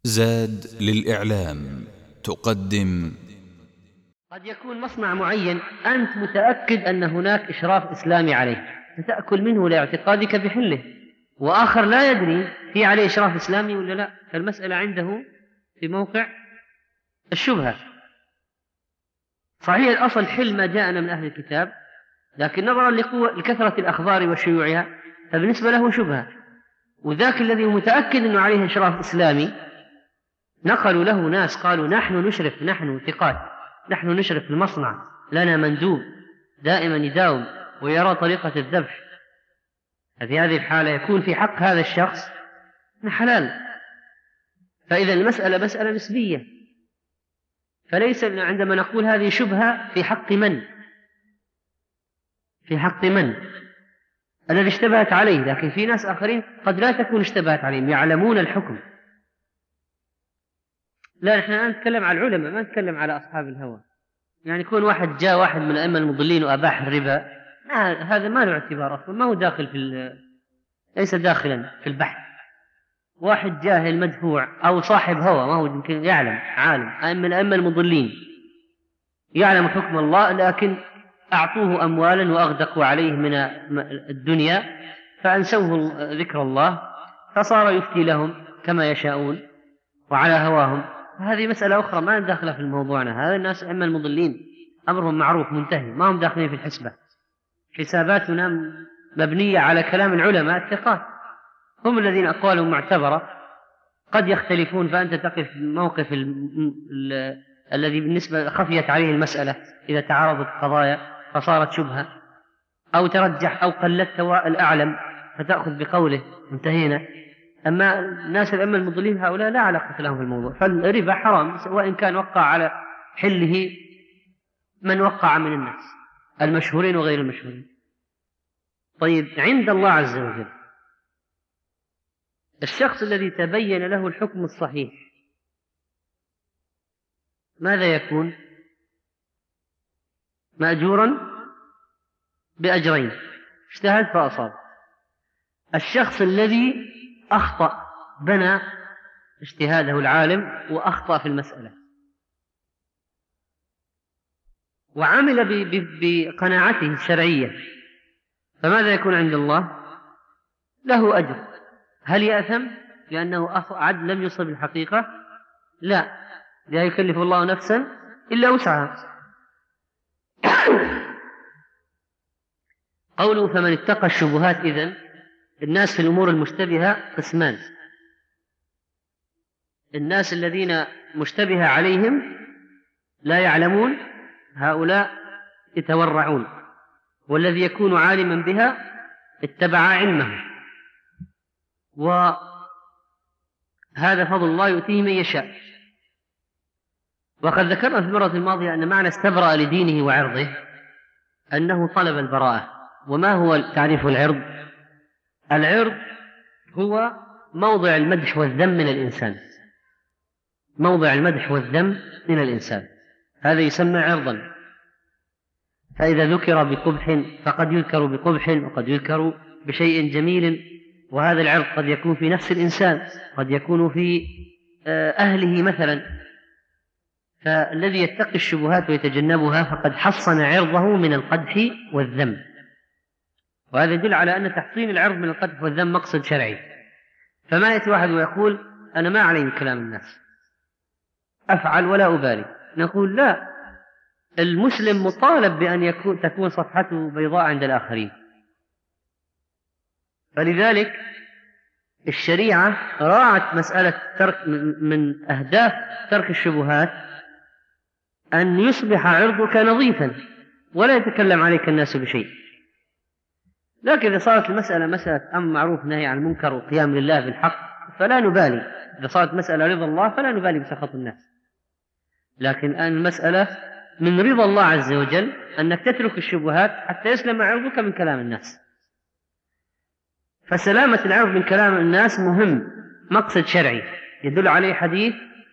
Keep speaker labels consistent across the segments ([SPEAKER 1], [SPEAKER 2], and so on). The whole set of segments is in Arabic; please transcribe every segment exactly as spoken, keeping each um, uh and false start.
[SPEAKER 1] زاد للإعلام تقدم.
[SPEAKER 2] قد يكون مصنع معين أنت متأكد أن هناك إشراف إسلامي عليه فتأكل منه لاعتقادك بحله، وآخر لا يدري في عليه إشراف إسلامي ولا لا، فالمسألة عنده في موقع الشبهة. صحيح الأصل حل ما جاءنا من أهل الكتاب، لكن نظرا لكثرة الأخبار وشيوعها فبالنسبة له شبهة، وذاك الذي متأكد أنه عليه إشراف إسلامي نقلوا له ناس قالوا نحن نشرف، نحن ثقات، نحن نشرف في المصنع، لنا مندوب دائما يداوم ويرى طريقة الذبح. في هذه الحالة يكون في حق هذا الشخص حلال. فإذا المسألة مسألة نسبية، فليس عندما نقول هذه شبهة في حق من في حق من الذي اشتبهت عليه، لكن في ناس آخرين قد لا تكون اشتبهت عليهم، يعلمون الحكم. لا، نحن الآن نتكلم على العلماء، ما نتكلم على أصحاب الهوى. يعني يكون واحد جاء واحد من الأئمة المضلين وأباح الربا، هذا ما له اعتبار أصلا، ما هو داخل في ليس داخلا في البحث. واحد جاهل مدفوع أو صاحب هوى ما هو يمكن يعلم، عالم أئمة من الأئمة المضلين يعلم حكم الله، لكن أعطوه أموالا وأغدقوا عليه من الدنيا فأنسوه ذكر الله فصار يفتي لهم كما يشاءون وعلى هواهم. هذه مسألة أخرى ما داخلة في موضوعنا. هذا الناس أئمة المضلين أمرهم معروف منتهي، ما هم داخلين في الحسبة. حساباتنا مبنية على كلام العلماء الثقات، هم الذين أقوالهم معتبرة. قد يختلفون فأنت تقف في موقف ال... ال... الذي بالنسبة خفيت عليه المسألة إذا تعارضت قضايا فصارت شبهة، أو ترجح أو قلدت الأعلم فتأخذ بقوله، انتهينا. أما الناس الأئمة المضلين هؤلاء لا علاقة لهم في الموضوع، فالربا حرام وإن كان وقع على حله من وقع من الناس المشهورين وغير المشهورين. طيب، عند الله عز وجل الشخص الذي تبين له الحكم الصحيح ماذا يكون؟ مأجورا بأجرين، اجتهد فأصاب. الشخص الذي أخطأ بنى اجتهاده العالم وأخطأ في المسألة وعمل بقناعته الشرعية فماذا يكون عند الله؟ له أجر. هل يأثم لأنه عد لم يصب الحقيقة؟ لا، لا يكلف الله نفسا إلا وسعها. قوله فمن اتقى الشبهات، إذن الناس في الأمور المشتبهة قسمان: الناس الذين مشتبه عليهم لا يعلمون، هؤلاء يتورعون، والذي يكون عالما بها اتبع علمه، وهذا فضل الله يؤتيه من يشاء. وقد ذكرنا في المرة الماضية أن معنى استبرأ لدينه وعرضه أنه طلب البراءة. وما هو تعريف العرض؟ العرض هو موضع المدح والذم من الإنسان، موضع المدح والذم من الإنسان، هذا يسمى عرضا. فإذا ذكر بقبح فقد يذكر بقبح وقد يذكر بشيء جميل، وهذا العرض قد يكون في نفس الإنسان، قد يكون في أهله مثلا. فالذي يتقي الشبهات ويتجنبها فقد حصن عرضه من القدح والذم، وهذا يدل على أن تحصين العرض من القدح والذم مقصد شرعي. فما يأتي واحد ويقول أنا ما علي من كلام الناس، أفعل ولا أبالي، نقول لا، المسلم مطالب بأن يكون تكون صفحته بيضاء عند الآخرين. فلذلك الشريعة راعت مسألة ترك من أهداف ترك الشبهات أن يصبح عرضك نظيفا ولا يتكلم عليك الناس بشيء. لكن إذا صارت المسألة مسألة أمر معروف نهي عن المنكر وقيام لله بالحق فلا نبالي، إذا صارت مسألة رضا الله فلا نبالي بسخط الناس. لكن الآن المسألة من رضا الله عز وجل أنك تترك الشبهات حتى يسلم عرضك من كلام الناس. فسلامة العرض من كلام الناس مهم، مقصد شرعي يدل عليه حديث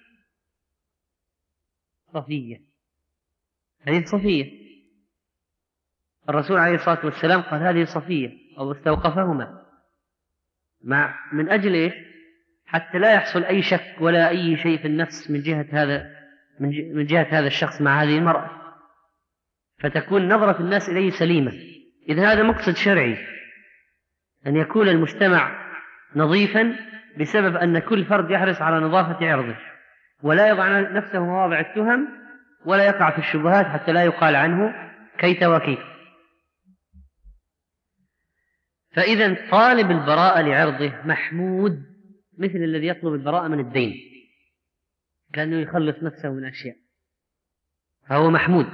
[SPEAKER 2] صفية. حديث صفية الرسول عليه الصلاة والسلام قال هذه صفية، أو استوقفهما مع من أجل إيش؟ حتى لا يحصل أي شك ولا أي شيء في النفس من جهة هذا من جهة هذا الشخص مع هذه المرأة، فتكون نظرة الناس إليه سليمة. إذا هذا مقصد شرعي، أن يكون المجتمع نظيفا بسبب أن كل فرد يحرص على نظافة عرضه ولا يضع نفسه مواضع التهم ولا يقع في الشبهات حتى لا يقال عنه كيت وكيت. فإذا طالب البراءة لعرضه محمود مثل الذي يطلب البراءة من الدين، كأنه يخلص نفسه من أشياء، فهو محمود.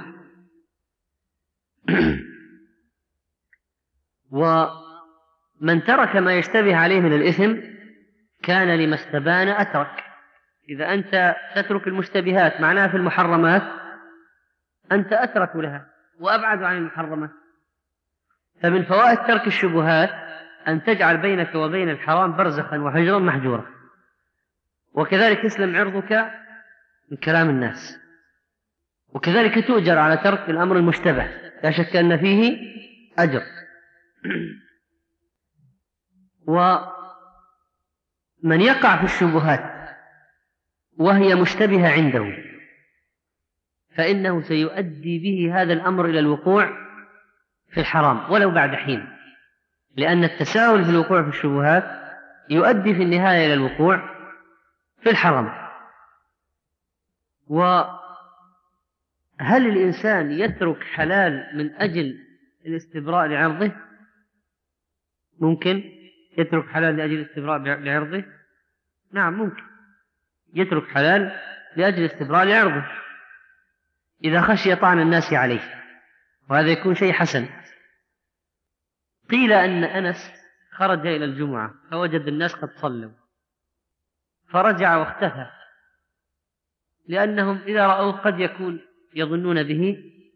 [SPEAKER 2] ومن ترك ما يشتبه عليه من الإثم كان لما استبان أترك. إذا أنت تترك المشتبهات معناها في المحرمات أنت أترك لها وأبعد عن المحرمات. فمن فوائد ترك الشبهات أن تجعل بينك وبين الحرام برزخا وحجرا محجورا، وكذلك يسلم عرضك من كلام الناس، وكذلك تؤجر على ترك الأمر المشتبه، لا شك أن فيه أجر. ومن يقع في الشبهات وهي مشتبهة عنده فإنه سيؤدي به هذا الأمر إلى الوقوع في الحرام ولو بعد حين، لأن التساهل في الوقوع في الشبهات يؤدي في النهاية إلى الوقوع في الحرام. وهل الإنسان يترك حلال من أجل الاستبراء لعرضه؟ ممكن يترك حلال لأجل الاستبراء لعرضه؟ نعم ممكن يترك حلال لأجل الاستبراء لعرضه إذا خشي طعن الناس عليه، وهذا يكون شيء حسن. قيل أن أنس خرج إلى الجمعة فوجد الناس قد صلوا فرجع واختفى، لأنهم إذا رأوه قد يكون يظنون به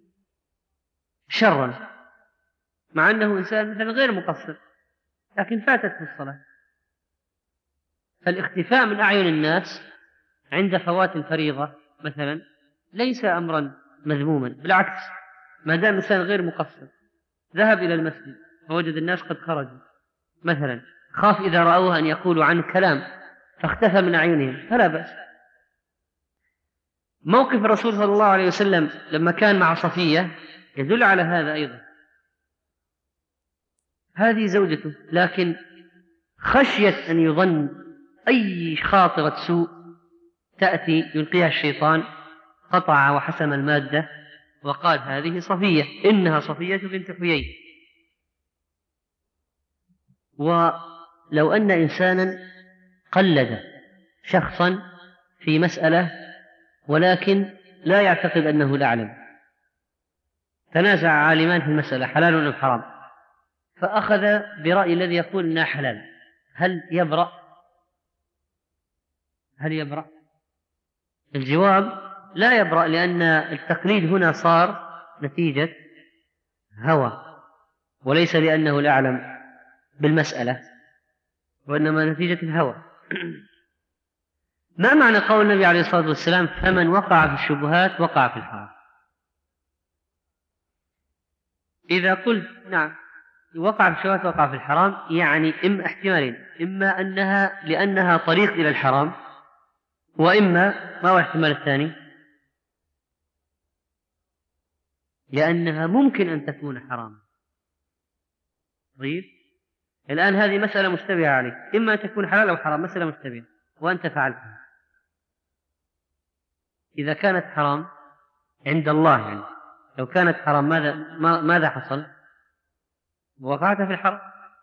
[SPEAKER 2] شرا، مع أنه إنسان مثلا غير مقصر لكن فاتت في الصلاة. فالاختفاء من أعين الناس عند فوات الفريضة مثلا ليس أمرا مذموما، بالعكس، ما دام إنسان غير مقصر ذهب إلى المسجد فوجد الناس قد خرجوا مثلا، خاف إذا رأوه أن يقولوا عنه كلام فاختفى من أعينهم فلا بأس. موقف الرسول صلى الله عليه وسلم لما كان مع صفية يدل على هذا أيضا. هذه زوجته، لكن خشية أن يظن أي خاطرة سوء تأتي يلقيها الشيطان قطع وحسم المادة وقال هذه صفية، إنها صفية بنت حيي. ولو أن إنسانا قلد شخصا في مسألة ولكن لا يعتقد أنه لا يعلم، تنازع عالمان في المسألة حلال أم حرام، فأخذ برأي الذي يقول إنها حلال، هل يبرأ؟ هل يبرأ؟ الجواب لا يبرأ، لأن التقليد هنا صار نتيجة هوى وليس لأنه لا يعلم بالمسألة، وإنما نتيجة الهوى. ما معنى قول النبي عليه الصلاة والسلام فمن وقع في الشبهات وقع في الحرام؟ إذا قلت نعم وقع في الشبهات وقع في الحرام، يعني إما احتمالين، إما أنها لأنها طريق إلى الحرام، وإما ما هو الاحتمال الثاني؟ لأنها ممكن أن تكون حرام. طيب الآن هذه مسألة مشتبهة عليك، إما أن تكون حلال أو حرام، مسألة مشتبهة وأنت فعلتها. إذا كانت حرام عند الله، يعني لو كانت حرام ماذا ماذا حصل؟ وقعت في الحرام.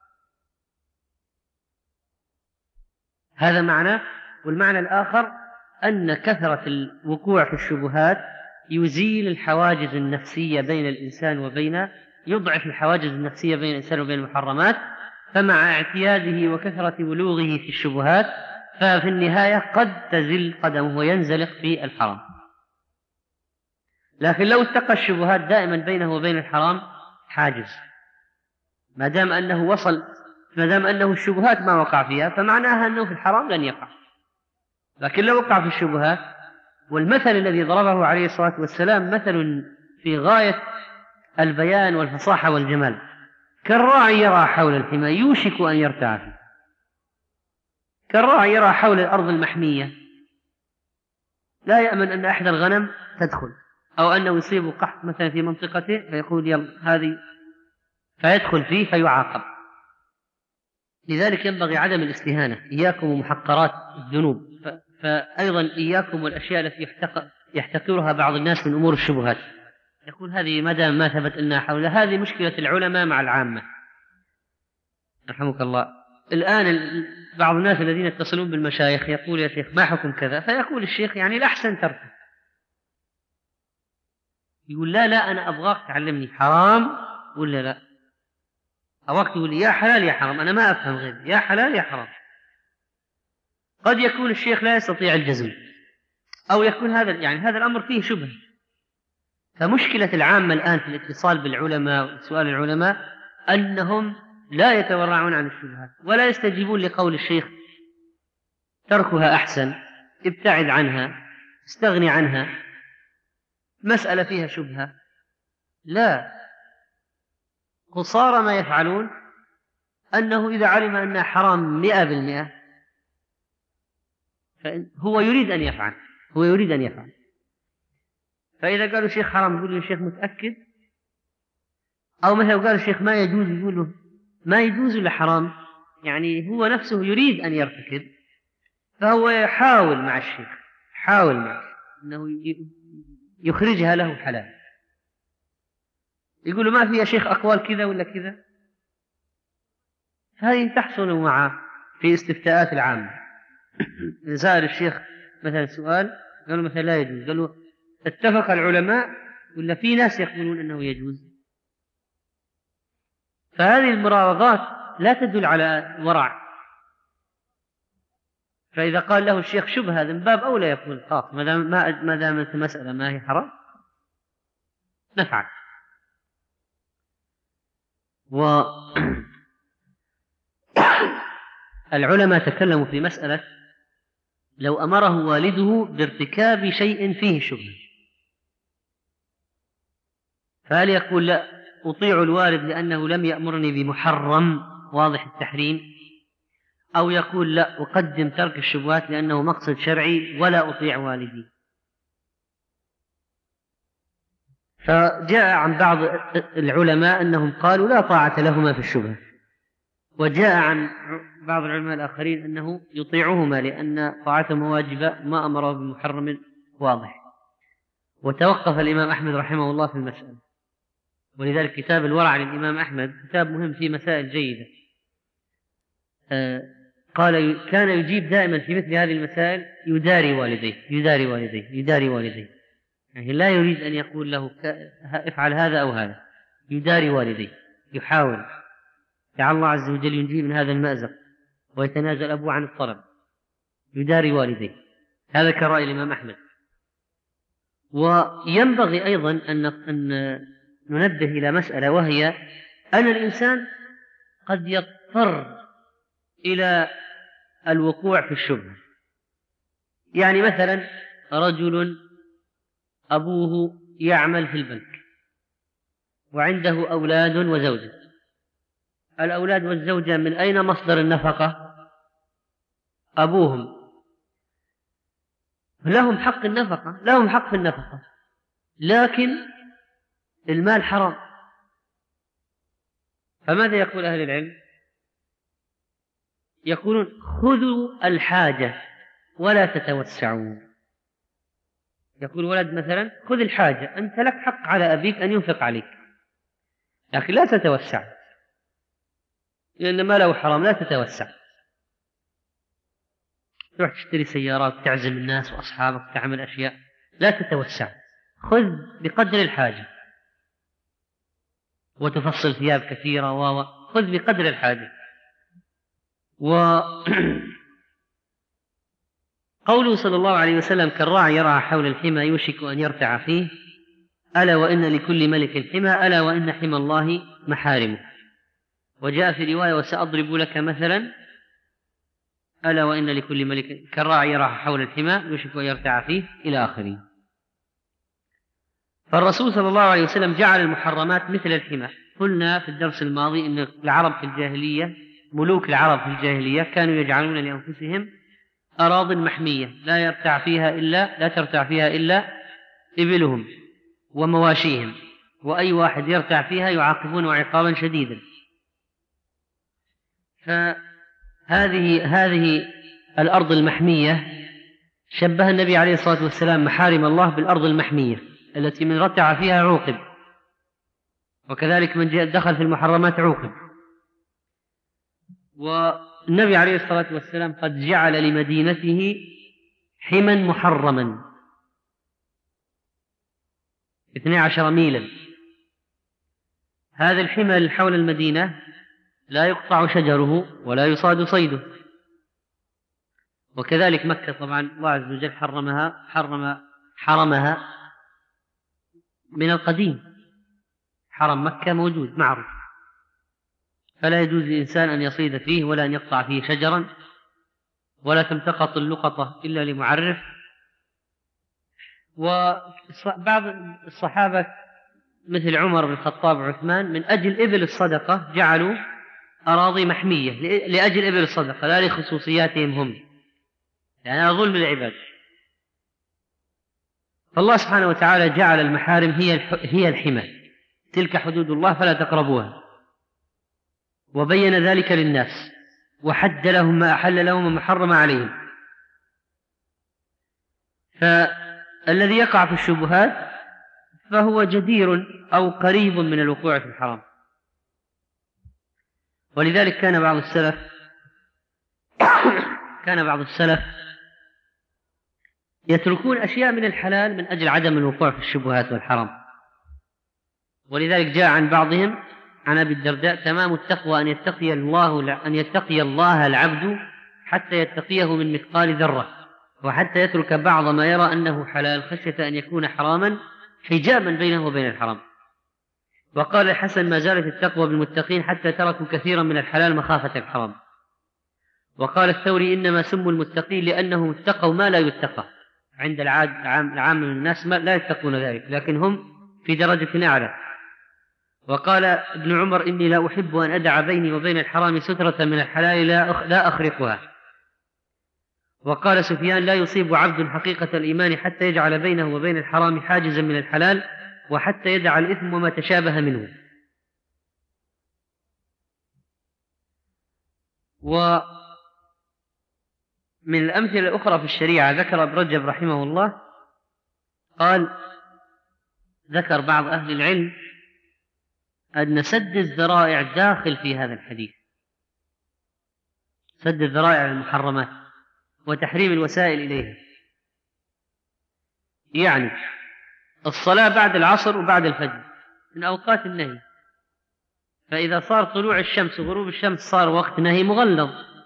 [SPEAKER 2] هذا معنى. والمعنى الآخر أن كثرة الوقوع في الشبهات يزيل الحواجز النفسية بين الإنسان وبين يضعف الحواجز النفسية بين الإنسان وبين المحرمات، فمع اعتياده وكثرة بلوغه في الشبهات ففي النهاية قد تزل قدمه وينزلق في الحرام. لكن لو اتقى الشبهات دائما بينه وبين الحرام حاجز، ما دام أنه وصل، ما دام أنه الشبهات ما وقع فيها فمعناها أنه في الحرام لن يقع. لكن لو وقع في الشبهات، والمثل الذي ضربه عليه الصلاة والسلام مثل في غاية البيان والفصاحة والجمال، كالراعي يرعى حول الحمى يوشك أن يرتع فيه، كالراعي يرى حول الأرض المحمية لا يأمن أن أحد الغنم تدخل، أو أنه يصيب قحط مثلا في منطقته فيقول يلا هذه، فيدخل فيه فيعاقب. لذلك ينبغي عدم الاستهانة. إياكم ومحقرات الذنوب، فأيضا إياكم والأشياء التي يحتقرها بعض الناس من أمور الشبهات، يقول هذه ما دام ما ثبت أنها حولها، هذه مشكلة العلماء مع العامة رحمك الله. الآن بعض الناس الذين يتصلون بالمشايخ يقول يا شيخ ما حكم كذا، فيقول الشيخ يعني الأحسن تركه، يقول لا لا أنا أبغاك تعلمني حرام ولا لا، أبغاك تقول لي يا حلال يا حرام، أنا ما أفهم غير يا حلال يا حرام. قد يكون الشيخ لا يستطيع الجزم، أو يكون هذا يعني هذا الأمر فيه شبه. فمشكلة العامة الآن في الاتصال بالعلماء وسؤال العلماء أنهم لا يتورعون عن الشبهات ولا يستجيبون لقول الشيخ تركها أحسن، ابتعد عنها، استغني عنها، مسألة فيها شبهة. لا، قصارى ما يفعلون أنه إذا علم أنها حرام مئة بالمئة هو يريد أن يفعل هو يريد أن يفعل فإذا قالوا الشيخ حرام يقول له الشيخ متأكد، أو مثلا قالوا الشيخ ما يجوز يقول له ما يجوز إلا حرام، يعني هو نفسه يريد أن يرتكب، فهو يحاول مع الشيخ حاول معه أنه يخرجها له حلال، يقول له ما في يا شيخ أقوال كذا ولا كذا. هذه تحصل معه في استفتاءات العامة. سأل الشيخ مثلا سؤال قالوا مثلا لا يجوز، قالوا اتفق العلماء ولا في ناس يقولون أنه يجوز. فهذه المراوغات لا تدل على ورع. فإذا قال له الشيخ شبه هذا من باب أولى يقول خلاص ما دامت المسألة ما هي حرام نفعل. والعلماء تكلموا في مسألة لو أمره والده بارتكاب شيء فيه شبهة، فهل يقول لا أطيع الوالد لأنه لم يأمرني بمحرم واضح التحريم، أو يقول لا أقدم ترك الشبهات لأنه مقصد شرعي ولا أطيع والدي؟ فجاء عن بعض العلماء أنهم قالوا لا طاعة لهما في الشبهة، وجاء عن بعض العلماء الآخرين أنه يطيعهما لأن طاعتهما واجبة ما أمره بمحرم واضح. وتوقف الإمام أحمد رحمه الله في المسألة، ولذلك كتاب الورع للإمام أحمد كتاب مهم فيه مسائل جيدة. آه قال كان يجيب دائما في مثل هذه المسائل يداري والديه يداري والديه يداري والديه يعني لا يريد أن يقول له افعل هذا أو هذا، يداري والديه، يحاول لعل الله عز وجل ينجيه من هذا المأزق ويتنازل أبوه عن الطلب، يداري والديه. هذا كرأي الإمام أحمد. وينبغي أيضا أن ننبه إلى مسألة، وهي أن الإنسان قد يضطر إلى الوقوع في الشبهة. يعني مثلا رجل أبوه يعمل في البنك وعنده أولاد وزوجة، الأولاد والزوجة من أين مصدر النفقة؟ أبوهم، لهم حق النفقة لهم حق في النفقة، لكن المال حرام. فماذا يقول أهل العلم؟ يقولون خذوا الحاجة ولا تتوسعوا. يقول ولد مثلا خذ الحاجة، أنت لك حق على أبيك أن ينفق عليك، لكن لا تتوسع، لأن ما له حرام، لا تتوسع. تروح تشتري سيارات، تعزم الناس وأصحابك، تعمل أشياء، لا تتوسع، خذ بقدر الحاجة. وتفصل ثياب كثيرة و خذ بقدر الحاجة. وقوله صلى الله عليه وسلم كالراعي يرعى حول الحمى يوشك أن يرتع فيه، ألا وإن لكل ملك حمى، ألا وإن حمى الله محارمه. وجاء في رواية وسأضرب لك مثلا، ألا وإن لكل ملك كالراعي يرعى حول الحمى يوشك أن يرتع فيه إلى آخره. فالرسول صلى الله عليه وسلم جعل المحرمات مثل الحمى. قلنا في الدرس الماضي أن العرب في الجاهلية ملوك العرب في الجاهلية كانوا يجعلون لأنفسهم أراضٍ محمية لا يرتع فيها إلا لا ترتع فيها إلا إبلهم ومواشيهم، وأي واحد يرتع فيها يعاقبونه عقابا شديدا. فهذه هذه الأرض المحمية شبه النبي عليه الصلاة والسلام محارم الله بالأرض المحمية التي من رتع فيها عوقب، وكذلك من دخل في المحرمات عوقب. والنبي عليه الصلاة والسلام قد جعل لمدينته حما محرما اثني عشر ميلا. هذا الحمى حول المدينة لا يقطع شجره ولا يصاد صيده. وكذلك مكة طبعا الله عز وجل حرمها حرم حرمها من القديم. حرم مكة موجود معروف، فلا يجوز للإنسان أن يصيد فيه ولا أن يقطع فيه شجرا، ولا تمتقط اللقطة إلا لمعرف. وبعض الصحابة مثل عمر بن الخطاب وعثمان من أجل إبل الصدقة جعلوا أراضي محمية لأجل إبل الصدقة لا لخصوصياتهم هم، يعني ظلم العباد. فالله سبحانه وتعالى جعل المحارم هي هي الحمى، تلك حدود الله فلا تقربوها، وبين ذلك للناس وحد لهم ما أحل لهم وما حرم عليهم. فالذي يقع في الشبهات فهو جدير أو قريب من الوقوع في الحرام. ولذلك كان بعض السلف كان بعض السلف يتركون أشياء من الحلال من أجل عدم الوقوع في الشبهات والحرام. ولذلك جاء عن بعضهم عن أبي الدرداء: تمام التقوى أن يتقي الله أن يتقي الله العبد حتى يتقيه من مثقال ذرة، وحتى يترك بعض ما يرى أنه حلال خشية أن يكون حراما حجابا بينه وبين الحرام. وقال الحسن: ما زالت التقوى بالمتقين حتى تركوا كثيرا من الحلال مخافة الحرام. وقال الثوري: إنما سموا المتقين لأنهم اتقوا ما لا يتقى. عند العام من الناس لا يتقون ذلك، لكن هم في درجة أعلى. وقال ابن عمر: إني لا أحب أن أدع بيني وبين الحرام سترة من الحلال لا أخرقها. وقال سفيان: لا يصيب عبد حقيقة الإيمان حتى يجعل بينه وبين الحرام حاجزا من الحلال، وحتى يدع الإثم وما تشابه منه. ومن الأمثلة الأخرى في الشريعة ذكر ابن رجب رحمه الله، قال: ذكر بعض أهل العلم أن سد الذرائع داخل في هذا الحديث، سد الذرائع المحرمات وتحريم الوسائل إليها. يعني الصلاة بعد العصر وبعد الفجر من أوقات النهي، فإذا صار طلوع الشمس وغروب الشمس صار وقت نهي مغلظ.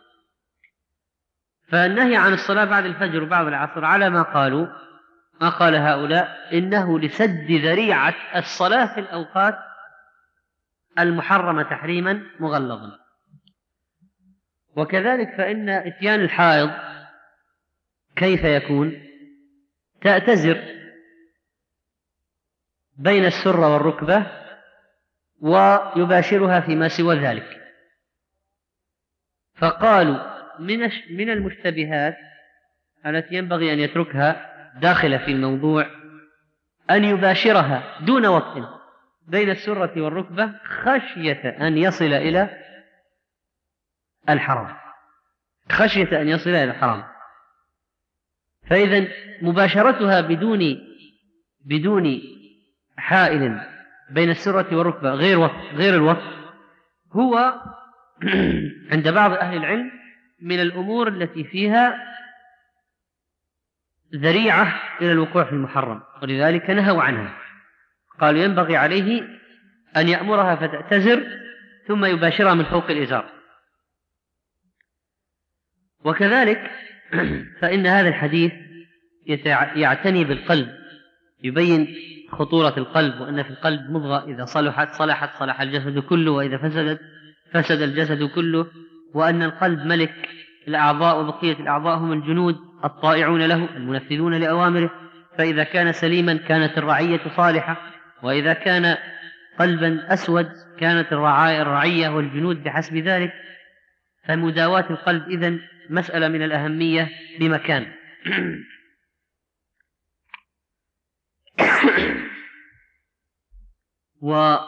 [SPEAKER 2] فالنهي عن الصلاة بعد الفجر وبعد العصر على ما قالوا ما قال هؤلاء إنه لسد ذريعة الصلاة في الأوقات المحرمة تحريما مغلظا. وكذلك فإن إتيان الحائض كيف يكون؟ تأتزر بين السرة والركبة ويباشرها فيما سوى ذلك. فقالوا من المشتبهات التي ينبغي أن يتركها داخل في الموضوع أن يباشرها دون وقت بين السرة والركبة خشية أن يصل إلى الحرام، خشية أن يصل إلى الحرام. فإذا مباشرتها بدون بدون حائل بين السرة والركبة غير وقت غير الوقت هو عند بعض أهل العلم من الأمور التي فيها ذريعة إلى الوقوع في المحرم، ولذلك نهوا عنها. قالوا ينبغي عليه أن يأمرها فتأتزر ثم يباشرها من فوق الإزار. وكذلك فإن هذا الحديث يعتني بالقلب، يبين خطورة القلب، وأن في القلب مضغة إذا صلحت صلحت صلح الجسد كله، وإذا فسدت فسد الجسد كله، وأن القلب ملك الأعضاء وبقية الأعضاء هم الجنود الطائعون له المنفذون لأوامره. فإذا كان سليما كانت الرعية صالحة، وإذا كان قلبا أسود كانت الرعاية الرعية والجنود بحسب ذلك. فمداواة القلب إذن مسألة من الأهمية بمكان. ومن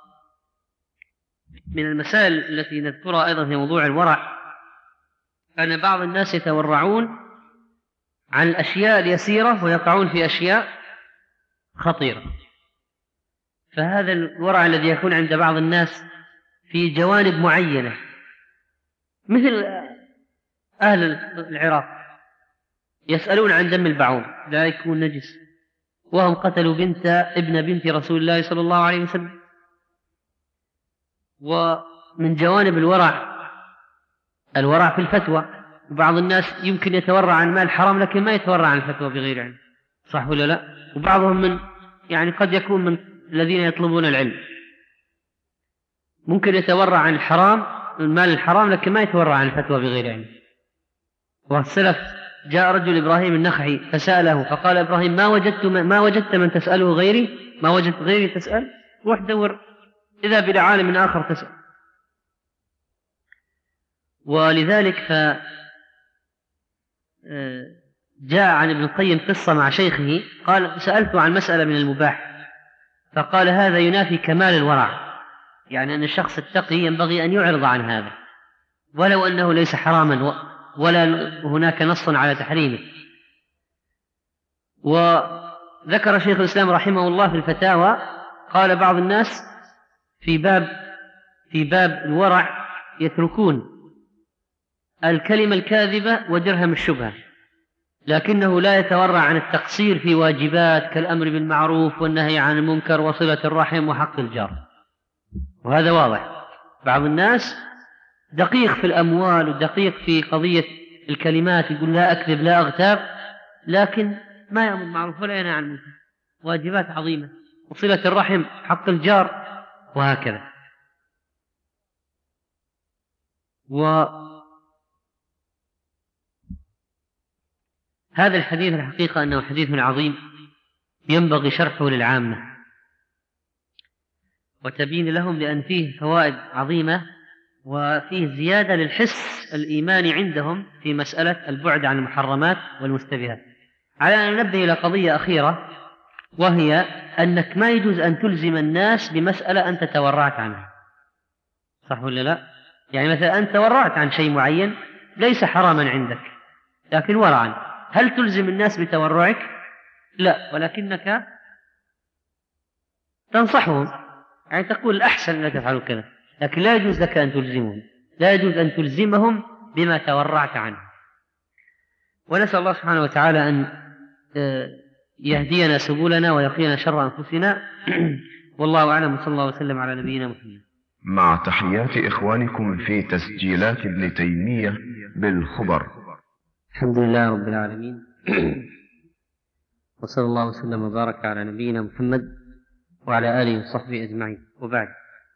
[SPEAKER 2] المسائل التي نذكرها أيضا في موضوع الورع أن بعض الناس يتورعون عن الأشياء اليسيرة ويقعون في أشياء خطيرة. فهذا الورع الذي يكون عند بعض الناس في جوانب معينة، مثل أهل العراق يسألون عن دم البعوض لا يكون نجس، وهم قتلوا بنت ابن بنت رسول الله صلى الله عليه وسلم. ومن جوانب الورع الورع في الفتوى، بعض الناس يمكن يتورع عن مال حرام لكن ما يتورع عن الفتوى بغير علم، صح ولا لا؟ وبعضهم من يعني قد يكون من الذين يطلبون العلم، ممكن يتورع عن الحرام المال الحرام لكن ما يتورع عن الفتوى بغير علم. والسلف جاء رجل إبراهيم النخعي فسأله فقال إبراهيم ما وجدت ما وجدت من تسأله غيري، ما وجدت غيري تسأل، روح دور إذا بلا عالم آخر تسأل. ولذلك ف جاء عن ابن القيم قصة مع شيخه قال سألته عن مسألة من المباح فقال هذا ينافي كمال الورع، يعني أن الشخص التقي ينبغي أن يعرض عن هذا ولو أنه ليس حراما ولا هناك نص على تحريمه. وذكر شيخ الإسلام رحمه الله في الفتاوى قال بعض الناس في باب في باب الورع يتركون الكلمة الكاذبة ودرهم الشبهة، لكنه لا يتورع عن التقصير في واجبات كالأمر بالمعروف والنهي عن المنكر وصلة الرحم وحق الجار. وهذا واضح، بعض الناس دقيق في الأموال ودقيق في قضية الكلمات، يقول لا أكذب لا أغتاب، لكن ما يأمر بالمعروف ولا ينهى عن المنكر، واجبات عظيمة وصلة الرحم حق الجار وهكذا. وهذا الحديث الحقيقة أنه حديث عظيم ينبغي شرحه للعامة وتبين لهم، لأن فيه فوائد عظيمة وفيه زيادة للحس الإيماني عندهم في مسألة البعد عن المحرمات والمشتبهات. على أن ننبه إلى قضية أخيرة، وهي أنك ما يجوز أن تلزم الناس بمسألة أنت تورعت عنها، صح ولا لا؟ يعني مثلا أنت تورعت عن شيء معين ليس حراما عندك لكن ورعا، هل تلزم الناس بتورعك؟ لا، ولكنك تنصحهم، يعني تقول الأحسن لا تفعلوا كذا، لكن لا يجوز لك أن تلزمهم، لا يجوز أن تلزمهم بما تورعت عنه. ونسأل الله سبحانه وتعالى أن يهدينا سبلنا ويقينا شر أنفسنا. والله أعلم، صلى الله وسلم على نبينا محمد.
[SPEAKER 3] مع تحيات إخوانكم في تسجيلات ابن تيمية بالخبر.
[SPEAKER 2] الحمد لله رب العالمين، وصلى الله وسلم وبارك على نبينا محمد وعلى آله وصحبه أجمعين، وبعد.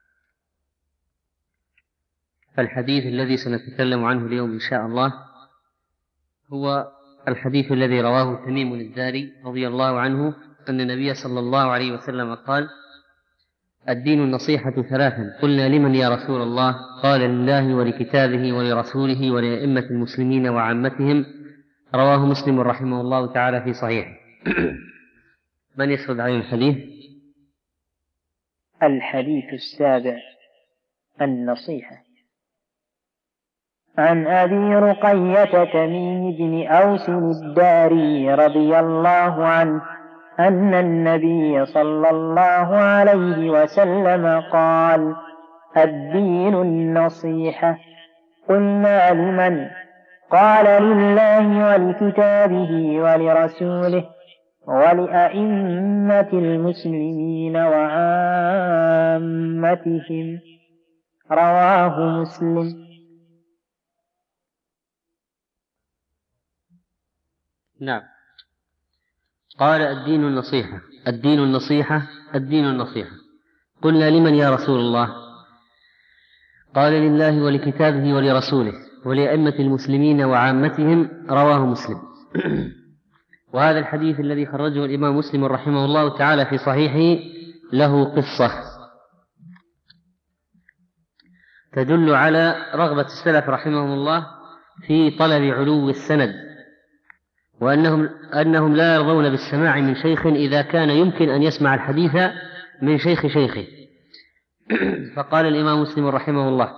[SPEAKER 2] فالحديث الذي سنتكلم عنه اليوم إن شاء الله هو الحديث الذي رواه تميم الداري رضي الله عنه أن النبي صلى الله عليه وسلم قال: الدين النصيحة ثلاثا، قلنا لمن يا رسول الله؟ قال: لله ولكتابه ولرسوله ولأئمة المسلمين وعامتهم. رواه مسلم رحمه الله تعالى في صحيحه. من يسرد عليه الحديث؟
[SPEAKER 4] الحديث السابع: النصيحة. عن أبي رقية تميم بن أوس الداري رضي الله عنه أن النبي صلى الله عليه وسلم قال: الدين النصيحة. قلنا لمن؟ قال: لله ولكتابه ولرسوله ولأئمة المسلمين وعامتهم. رواه مسلم.
[SPEAKER 2] نعم. قال: الدين النصيحة، الدين النصيحة، الدين النصيحة. قلنا لمن يا رسول الله؟ قال: لله ولكتابه ولرسوله ولأئمة المسلمين وعامتهم. رواه مسلم. وهذا الحديث الذي خرجه الإمام مسلم رحمه الله تعالى في صحيحه له قصة تدل على رغبة السلف رحمهم الله في طلب علو السند، وأنهم أنهم لا يرضون بالسماع من شيخ إذا كان يمكن أن يسمع الحديث من شيخ شيخه. فقال الإمام مسلم رحمه الله: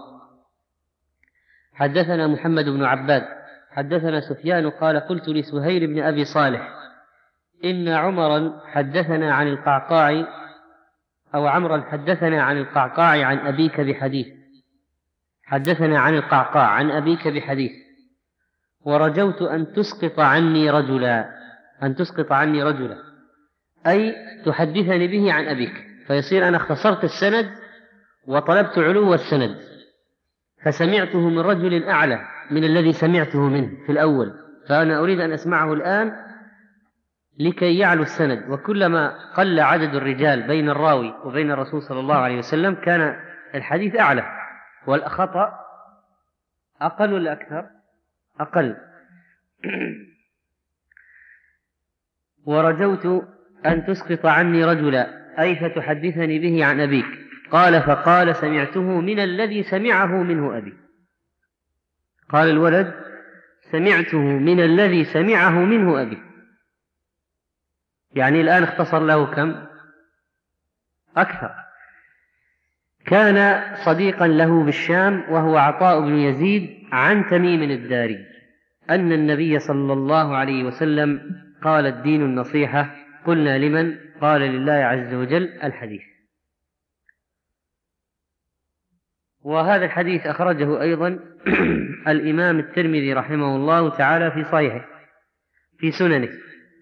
[SPEAKER 2] حدثنا محمد بن عباد حدثنا سفيان قال: قلت لسهيل بن أبي صالح: إن عمرا حدثنا عن القعقاع أو عمرا حدثنا عن القعقاع عن أبيك بحديث حدثنا عن القعقاع عن أبيك بحديث ورجوت أن تسقط عني رجلا أن تسقط عني رجلا أي تحدثني به عن أبيك، فيصير أنا اختصرت السند وطلبت علو السند، فسمعته من رجل أعلى من الذي سمعته منه في الأول، فأنا أريد أن أسمعه الآن لكي يعلو السند. وكلما قل عدد الرجال بين الراوي وبين الرسول صلى الله عليه وسلم كان الحديث أعلى والخطأ أقل ولا أكثر؟ أقل. ورجوت أن تسقط عني رجلا أي فتحدثني به عن أبيك. قال: فقال: سمعته من الذي سمعه منه أبي. قال الولد: سمعته من الذي سمعه منه أبي، يعني الآن اختصر له كم؟ أكثر. كان صديقا له بالشام وهو عطاء بن يزيد عن تميم الداري أن النبي صلى الله عليه وسلم قال: الدين النصيحة. قلنا: لمن؟ قال: لله عز وجل. الحديث. وهذا الحديث أخرجه أيضا الإمام الترمذي رحمه الله تعالى في صحيحه في سننه.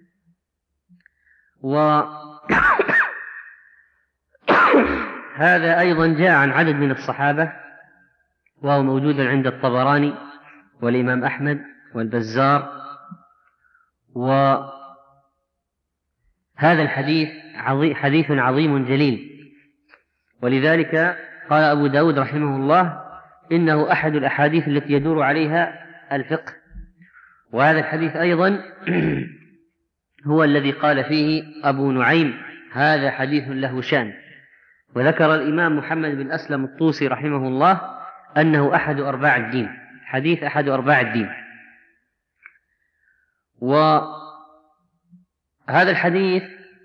[SPEAKER 2] وهذا أيضا جاء عن عدد من الصحابة، وهو موجود عند الطبراني والإمام أحمد والبزار. وهذا الحديث حديث عظيم جليل، ولذلك قال أبو داود رحمه الله: إنه أحد الأحاديث التي يدور عليها الفقه. وهذا الحديث أيضا هو الذي قال فيه أبو نعيم: هذا حديث له شان. وذكر الإمام محمد بن أسلم الطوسي رحمه الله أنه أحد أرباع الدين، حديث أحد أرباع الدين. وهذا الحديث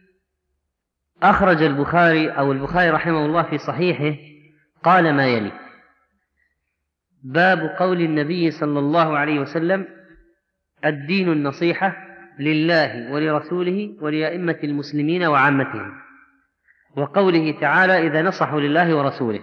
[SPEAKER 2] أخرج البخاري أو البخاري رحمه الله في صحيحه قال ما يلي: باب قول النبي صلى الله عليه وسلم: الدين النصيحة لله ولرسوله ولأئمة المسلمين وعامتهم، وقوله تعالى: إذا نصحوا لله ورسوله.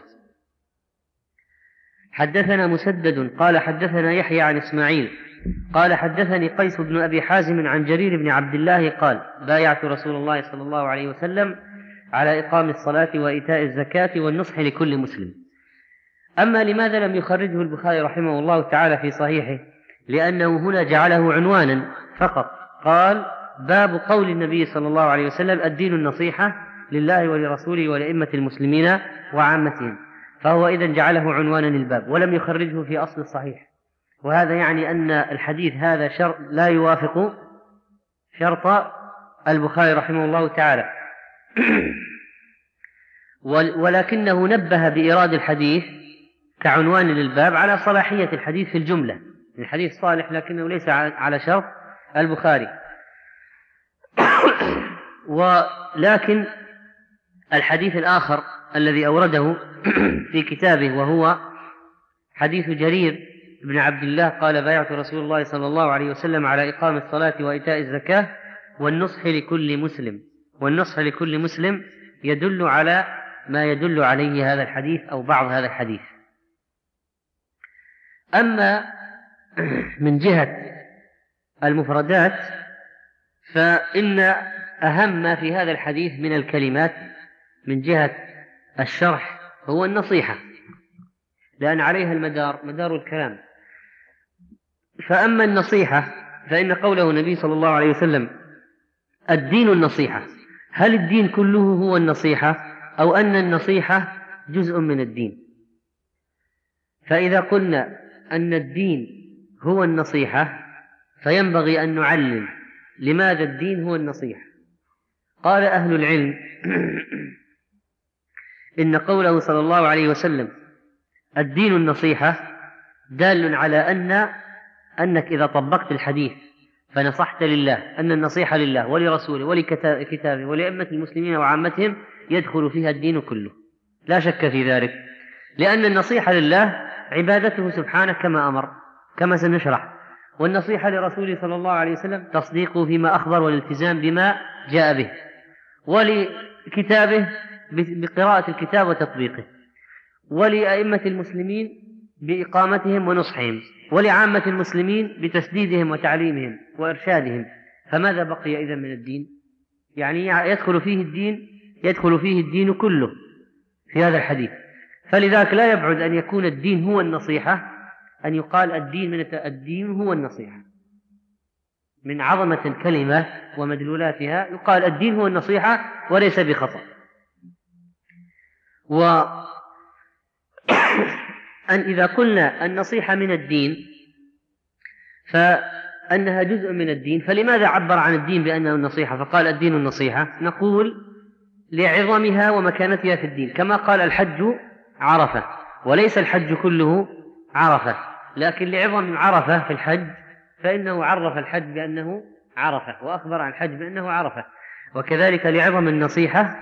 [SPEAKER 2] حدثنا مسدد قال حدثنا يحيى عن إسماعيل قال حدثني قيس بن أبي حازم عن جرير بن عبد الله قال: بايعت رسول الله صلى الله عليه وسلم على إقام الصلاة وإيتاء الزكاة والنصح لكل مسلم. أما لماذا لم يخرجه البخاري رحمه الله تعالى في صحيحه؟ لأنه هنا جعله عنوانا فقط، قال: باب قول النبي صلى الله عليه وسلم: الدين النصيحة لله ولرسوله ولأئمة المسلمين وعامتهم، فهو إذن جعله عنوانا للباب ولم يخرجه في أصل الصحيح. وهذا يعني أن الحديث هذا شرط لا يوافق شرط البخاري رحمه الله تعالى. ولكنه نبه بإيراد الحديث كعنوان للباب على صلاحية الحديث في الجملة. الحديث صالح لكنه ليس على شرط البخاري. ولكن الحديث الآخر الذي أورده في كتابه وهو حديث جرير بن عبد الله قال: بايعت رسول الله صلى الله عليه وسلم على إقام الصلاة وإيتاء الزكاة والنصح لكل مسلم. والنصح لكل مسلم يدل على ما يدل عليه هذا الحديث أو بعض هذا الحديث. أما من جهة المفردات فإن أهم ما في هذا الحديث من الكلمات من جهة الشرح هو النصيحة، لأن عليها المدار مدار الكلام. فأما النصيحة فإن قوله النبي صلى الله عليه وسلم: الدين النصيحة، هل الدين كله هو النصيحة أو أن النصيحة جزء من الدين؟ فإذا قلنا أن الدين هو النصيحة فينبغي أن نعلل لماذا الدين هو النصيحة. قال أهل العلم: إن قوله صلى الله عليه وسلم: الدين النصيحة دال على أن أنك إذا طبقت الحديث فنصحت لله، أن النصيحة لله ولرسوله ولكتابه ولأئمة المسلمين وعامتهم يدخل فيها الدين كله، لا شك في ذلك، لأن النصيحة لله عبادته سبحانه كما أمر كما سنشرح، والنصيحة لرسوله صلى الله عليه وسلم تصديقه فيما أخبر والالتزام بما جاء به، ولكتابه بقراءة الكتاب وتطبيقه، ولأئمة المسلمين بإقامتهم ونصحهم، ولعامة المسلمين بتسديدهم وتعليمهم وإرشادهم. فماذا بقي إذن من الدين؟ يعني يدخل فيه الدين يدخل فيه الدين كله في هذا الحديث. فلذلك لا يبعد أن يكون الدين هو النصيحة، أن يقال الدين من الدين هو النصيحة، من عظمة الكلمة ومدلولاتها يقال الدين هو النصيحة وليس بخطأ. وأن إذا قلنا النصيحة من الدين فأنها جزء من الدين، فلماذا عبر عن الدين بأنه النصيحة فقال الدين النصيحة؟ نقول لعظمها ومكانتها في الدين، كما قال الحج عرفة، وليس الحج كله عرفة، لكن لعظم عرفة في الحج فإنه عرف الحج بأنه عرفة وأخبر عن الحج بأنه عرفة. وكذلك لعظم النصيحة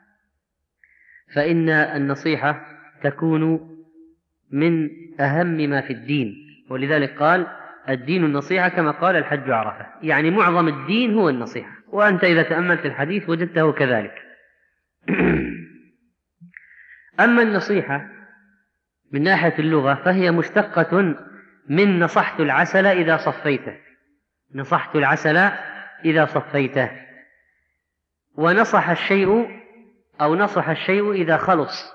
[SPEAKER 2] فإن النصيحة تكون من أهم ما في الدين، ولذلك قال الدين النصيحة كما قال الحج عرفة، يعني معظم الدين هو النصيحة، وأنت إذا تأملت الحديث وجدته كذلك. أما النصيحة من ناحية اللغة فهي مشتقة من نصحت العسل إذا صفيته، نصحت العسل إذا صفيته، ونصح الشيء أو نصح الشيء إذا خلص،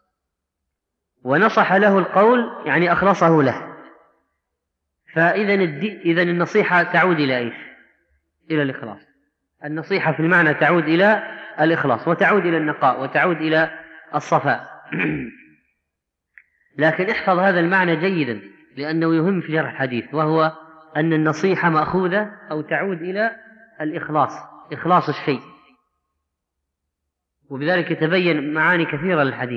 [SPEAKER 2] ونصح له القول يعني أخلصه له. فإذا إذن النصيحة تعود إلى إيش؟ إلى الإخلاص. النصيحة في المعنى تعود إلى الإخلاص، وتعود إلى النقاء، وتعود إلى الصفاء. لكن احفظ هذا المعنى جيدا لأنه يهم في شرح الحديث، وهو أن النصيحة مأخوذة أو تعود إلى الإخلاص، إخلاص الشيء، وبذلك يتبين معاني كثيرة للحديث.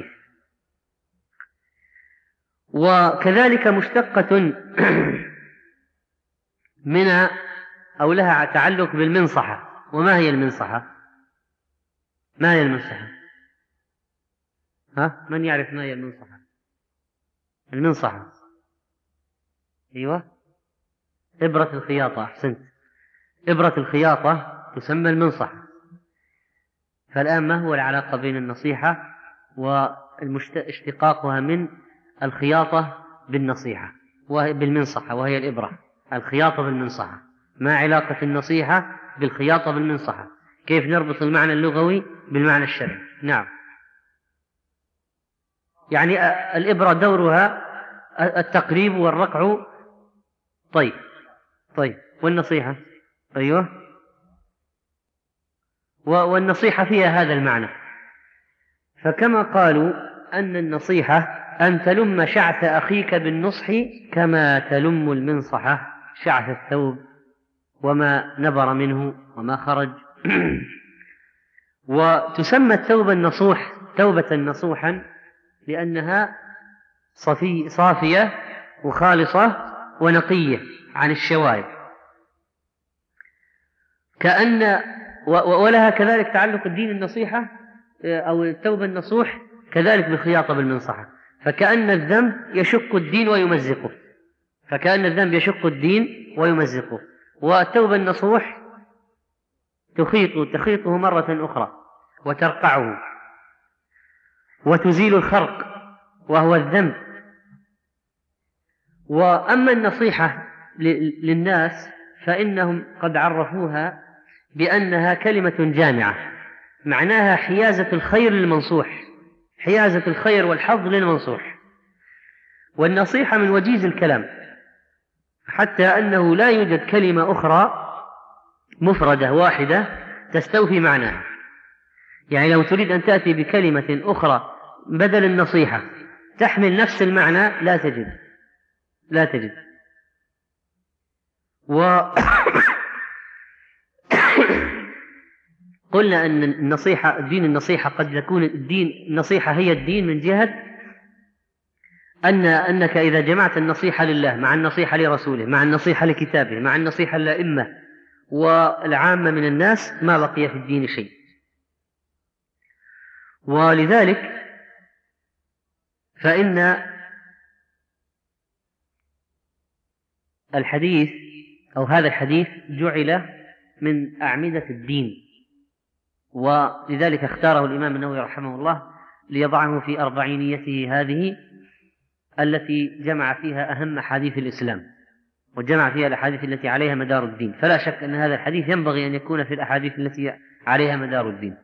[SPEAKER 2] وكذلك مشتقة من أو لها تعلق بالمنصحة. وما هي المنصحة؟ ما هي المنصحة؟ ها؟ من يعرف ما هي المنصحة؟ المنصحة أيوة إبرة الخياطة، أحسنت، إبرة الخياطة تسمى المنصحة. فالآن ما هو العلاقة بين النصيحة واشتقاقها من الخياطة بالنصيحة وبالمنصحة، وهي الإبرة، الخياطة بالمنصحة؟ ما علاقة النصيحة بالخياطة بالمنصحة؟ كيف نربط المعنى اللغوي بالمعنى الشرعي؟ نعم، يعني الإبرة دورها التقريب والرقع. طيب طيب والنصيحة؟ أيوه، والنصيحة فيها هذا المعنى. فكما قالوا أن النصيحة أن تلم شعث أخيك بالنصح كما تلم المنصحة شعث الثوب وما نبر منه وما خرج. وتسمى التوبة النصوح توبة نصوحا لأنها صفي صافية وخالصة ونقية عن الشوائب، كأن ولها كذلك تعلق الدين النصيحة أو التوبة النصوح كذلك بالخياطة بالمنصحة. فكأن الذنب يشق الدين ويمزقه، فكأن الذنب يشق الدين ويمزقه، والتوبة النصوح تخيط تخيطه مرة أخرى وترقعه وتزيل الخرق وهو الذنب. وأما النصيحة للناس فإنهم قد عرفوها بأنها كلمة جامعة، معناها حيازة الخير للمنصوح، حيازة الخير والحظ للمنصوح. والنصيحة من وجيز الكلام، حتى أنه لا يوجد كلمة أخرى مفردة واحدة تستوفي معناها. يعني لو تريد أن تأتي بكلمة أخرى بدل النصيحة تحمل نفس المعنى لا تجد لا تجد وقلنا أن النصيحة الدين النصيحة قد يكون الدين النصيحة هي الدين من جهة أن أنك إذا جمعت النصيحة لله مع النصيحة لرسوله مع النصيحة لكتابه مع النصيحة للأئمة والعامة من الناس ما بقي في الدين شيء. ولذلك فإن الحديث أو هذا الحديث جعل من أعمدة الدين، ولذلك اختاره الإمام النووي رحمه الله ليضعه في أربعينيته هذه التي جمع فيها أهم أحاديث الإسلام وجمع فيها الأحاديث التي عليها مدار الدين. فلا شك أن هذا الحديث ينبغي أن يكون في الأحاديث التي عليها مدار الدين.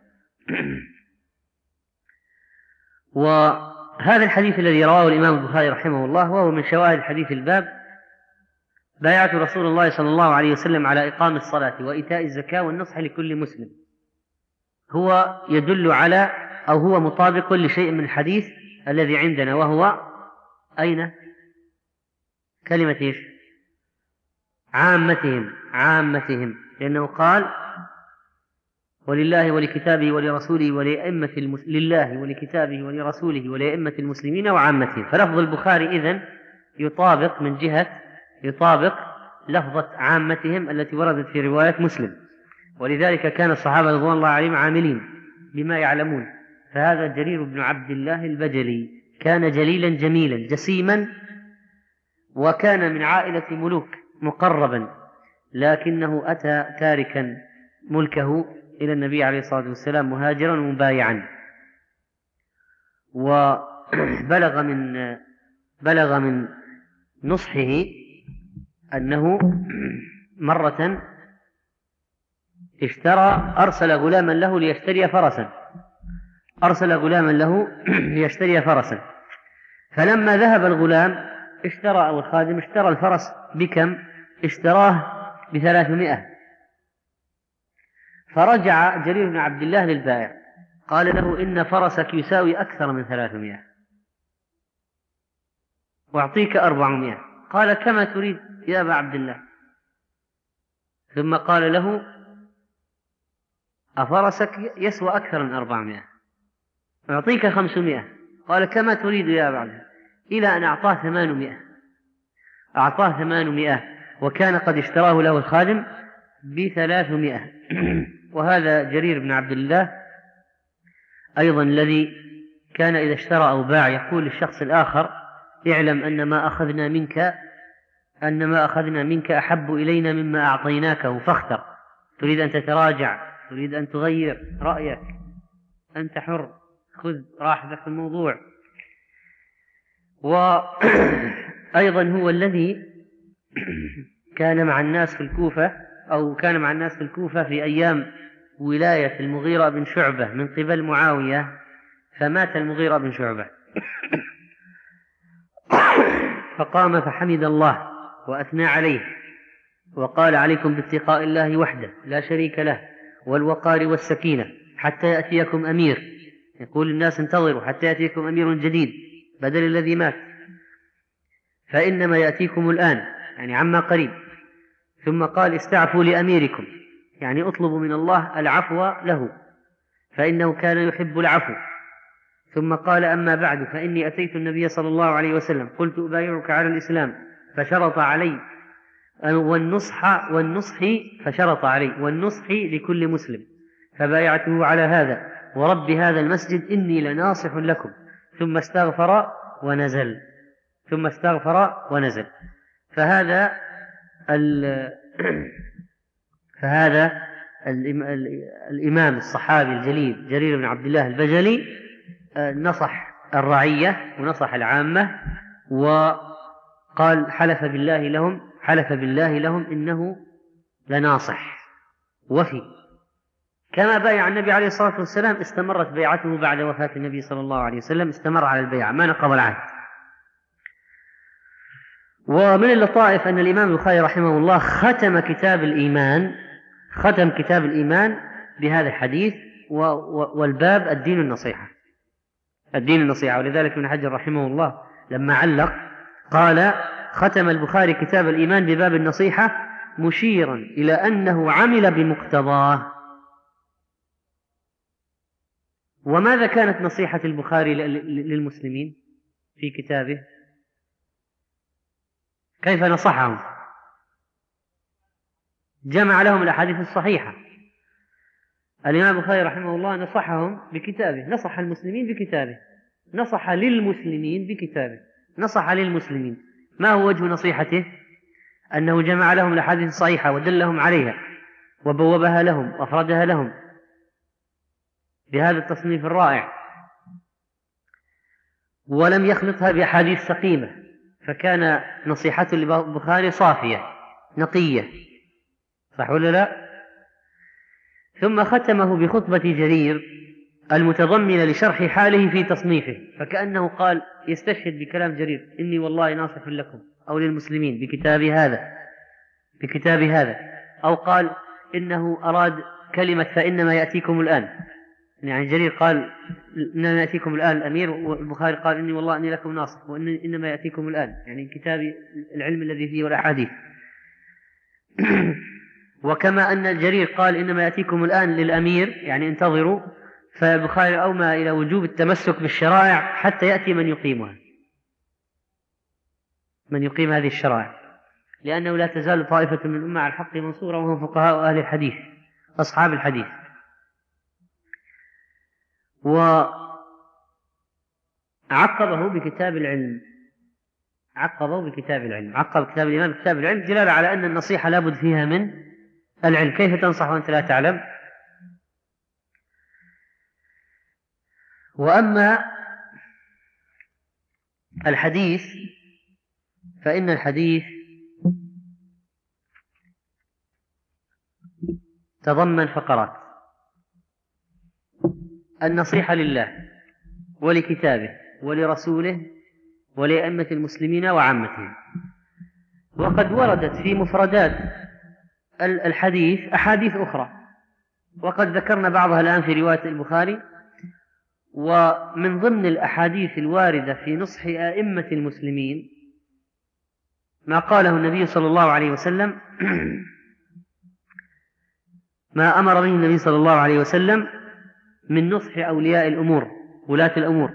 [SPEAKER 2] وهذا الحديث الذي رواه الإمام البخاري رحمه الله وهو من شواهد حديث الباب: بايعت رسول الله صلى الله عليه وسلم على إقام الصلاة وإيتاء الزكاة والنصح لكل مسلم، هو يدل على أو هو مطابق لشيء من الحديث الذي عندنا، وهو أين كلمة إيش؟ عامتهم عامتهم لأنه قال: ولله ولكتابه ولرسوله ولأئمة المس... لله ولكتابه ولرسوله ولأئمة المسلمين وعامتهم. فلفظ البخاري إذن يطابق من جهة يطابق لفظة عامتهم التي وردت في رواية مسلم، ولذلك كان الصحابة رضوان الله عليهم عاملين بما يعلمون. فهذا جرير بن عبد الله البجلي كان جليلا جميلا جسيما، وكان من عائلة ملوك مقربا، لكنه أتى تاركا ملكه إلى النبي عليه الصلاة والسلام مهاجرا ومبايعا. وبلغ من بلغ من نصحه أنه مرة اشترى أرسل غلاما له ليشتري فرسا أرسل غلاما له ليشتري فرسا فلما ذهب الغلام اشترى أو الخادم اشترى الفرس بكم؟ اشتراه بثلاثمائة. فرجع جرير بن عبد الله للبائع قال له: إن فرسك يساوي أكثر من ثلاثمائة وأعطيك أربعمائة. قال: كما تريد يا أبا عبد الله. ثم قال له: أفرسك يسوى أكثر من أربعمائة، أعطيك خمسمائة. قال: كما تريد يا أبا عبد الله. إلى أن أعطاه ثمانمائة أعطاه ثمانمائة وكان قد اشتراه له الخادم بثلاثمائة. وهذا جرير بن عبد الله أيضا الذي كان إذا اشترى أو باع يقول للشخص الآخر: اعلم أن ما أخذنا منك أن ما أخذنا منك أحب إلينا مما أعطيناكه، فاختر. تريد أن تتراجع، تريد أن تغير رأيك، أنت حر، خذ راحتك في الموضوع. وأيضا هو الذي كان مع الناس في الكوفة أو كان مع الناس في الكوفة في أيام ولاية المغيرة بن شعبة من قبل معاوية، فمات المغيرة بن شعبة فقام فحمد الله وأثنى عليه وقال: عليكم باتقاء الله وحده لا شريك له والوقار والسكينة حتى يأتيكم أمير. يقول الناس: انتظروا حتى يأتيكم أمير جديد بدل الذي مات، فإنما يأتيكم الآن، يعني عما قريب. ثم قال: استعفوا لأميركم، يعني اطلبوا من الله العفو له فإنه كان يحب العفو. ثم قال: أما بعد فإني أتيت النبي صلى الله عليه وسلم قلت: أبايعك على الإسلام، فشرط علي والنصح والنصح فشرط علي والنصح لكل مسلم، فبايعته على هذا ورب هذا المسجد إني لناصح لكم. ثم استغفر ونزل ثم استغفر ونزل فهذا فهذا الإمام الصحابي الجليل جرير بن عبد الله البجلي نصح الرعية ونصح العامة، وقال: حلف بالله لهم حلف بالله لهم إنه لناصح وفي. كما بايع النبي عليه الصلاة والسلام استمرت بيعته بعد وفاة النبي صلى الله عليه وسلم، استمر على البيعة ما نقض العهد. ومن اللطائف أن الإمام البخاري رحمه الله ختم كتاب الإيمان ختم كتاب الإيمان بهذا الحديث، والباب الدين النصيحة الدين النصيحة ولذلك ابن حجر رحمه الله لما علق قال: ختم البخاري كتاب الإيمان بباب النصيحة مشيرا إلى أنه عمل بمقتضاه. وماذا كانت نصيحة البخاري للمسلمين في كتابه؟ كيف نصحهم؟ جمع لهم الأحاديث الصحيحة. الإمام البخاري رحمه الله نصحهم بكتابه، نصح المسلمين بكتابه، نصح للمسلمين بكتابه، نصح للمسلمين. ما هو وجه نصيحته؟ أنه جمع لهم الأحاديث الصحيحة ودلهم عليها وبوبها لهم وأفردها لهم بهذا التصنيف الرائع، ولم يخلطها بأحاديث سقيمة، فكان نصيحته للبخاري صافية نقية، صح ولا لا؟ ثم ختمه بخطبة جرير المتضمنة لشرح حاله في تصنيفه، فكأنه قال يستشهد بكلام جرير: إني والله ناصح لكم أو للمسلمين بكتاب هذا بكتاب هذا، أو قال إنه أراد كلمة فإنما يأتيكم الآن، يعني جرير قال إنما يأتيكم الآن الأمير، والبخاري قال إني والله أني لكم ناصح وإنما يأتيكم الآن، يعني كتاب العلم الذي فيه والأحاديث. وكما أن الجرير قال إنما يأتيكم الآن للأمير، يعني انتظروا، فالبخاري أومى إلى وجوب التمسك بالشرائع حتى يأتي من يقيمها، من يقيم هذه الشرائع، لأنه لا تزال طائفة من الأمة على الحق منصورة، وهم فقهاء أهل الحديث أصحاب الحديث. وعقبه بكتاب العلم، عقبه بكتاب العلم، عقب كتاب الإمام بكتاب العلم، دلالة على أن النصيحة لابد فيها من العلم. كيف تنصح وأنت لا تعلم؟ وأما الحديث فإن الحديث تضمن فقرات: النصيحة لله ولكتابه ولرسوله ولأئمة المسلمين وعامتهم. وقد وردت في مفردات الحديث أحاديث أخرى، وقد ذكرنا بعضها الآن في رواية البخاري. ومن ضمن الأحاديث الواردة في نصح أئمة المسلمين ما قاله النبي صلى الله عليه وسلم ما أمر به النبي صلى الله عليه وسلم من نصح أولياء الأمور، ولاة الأمور،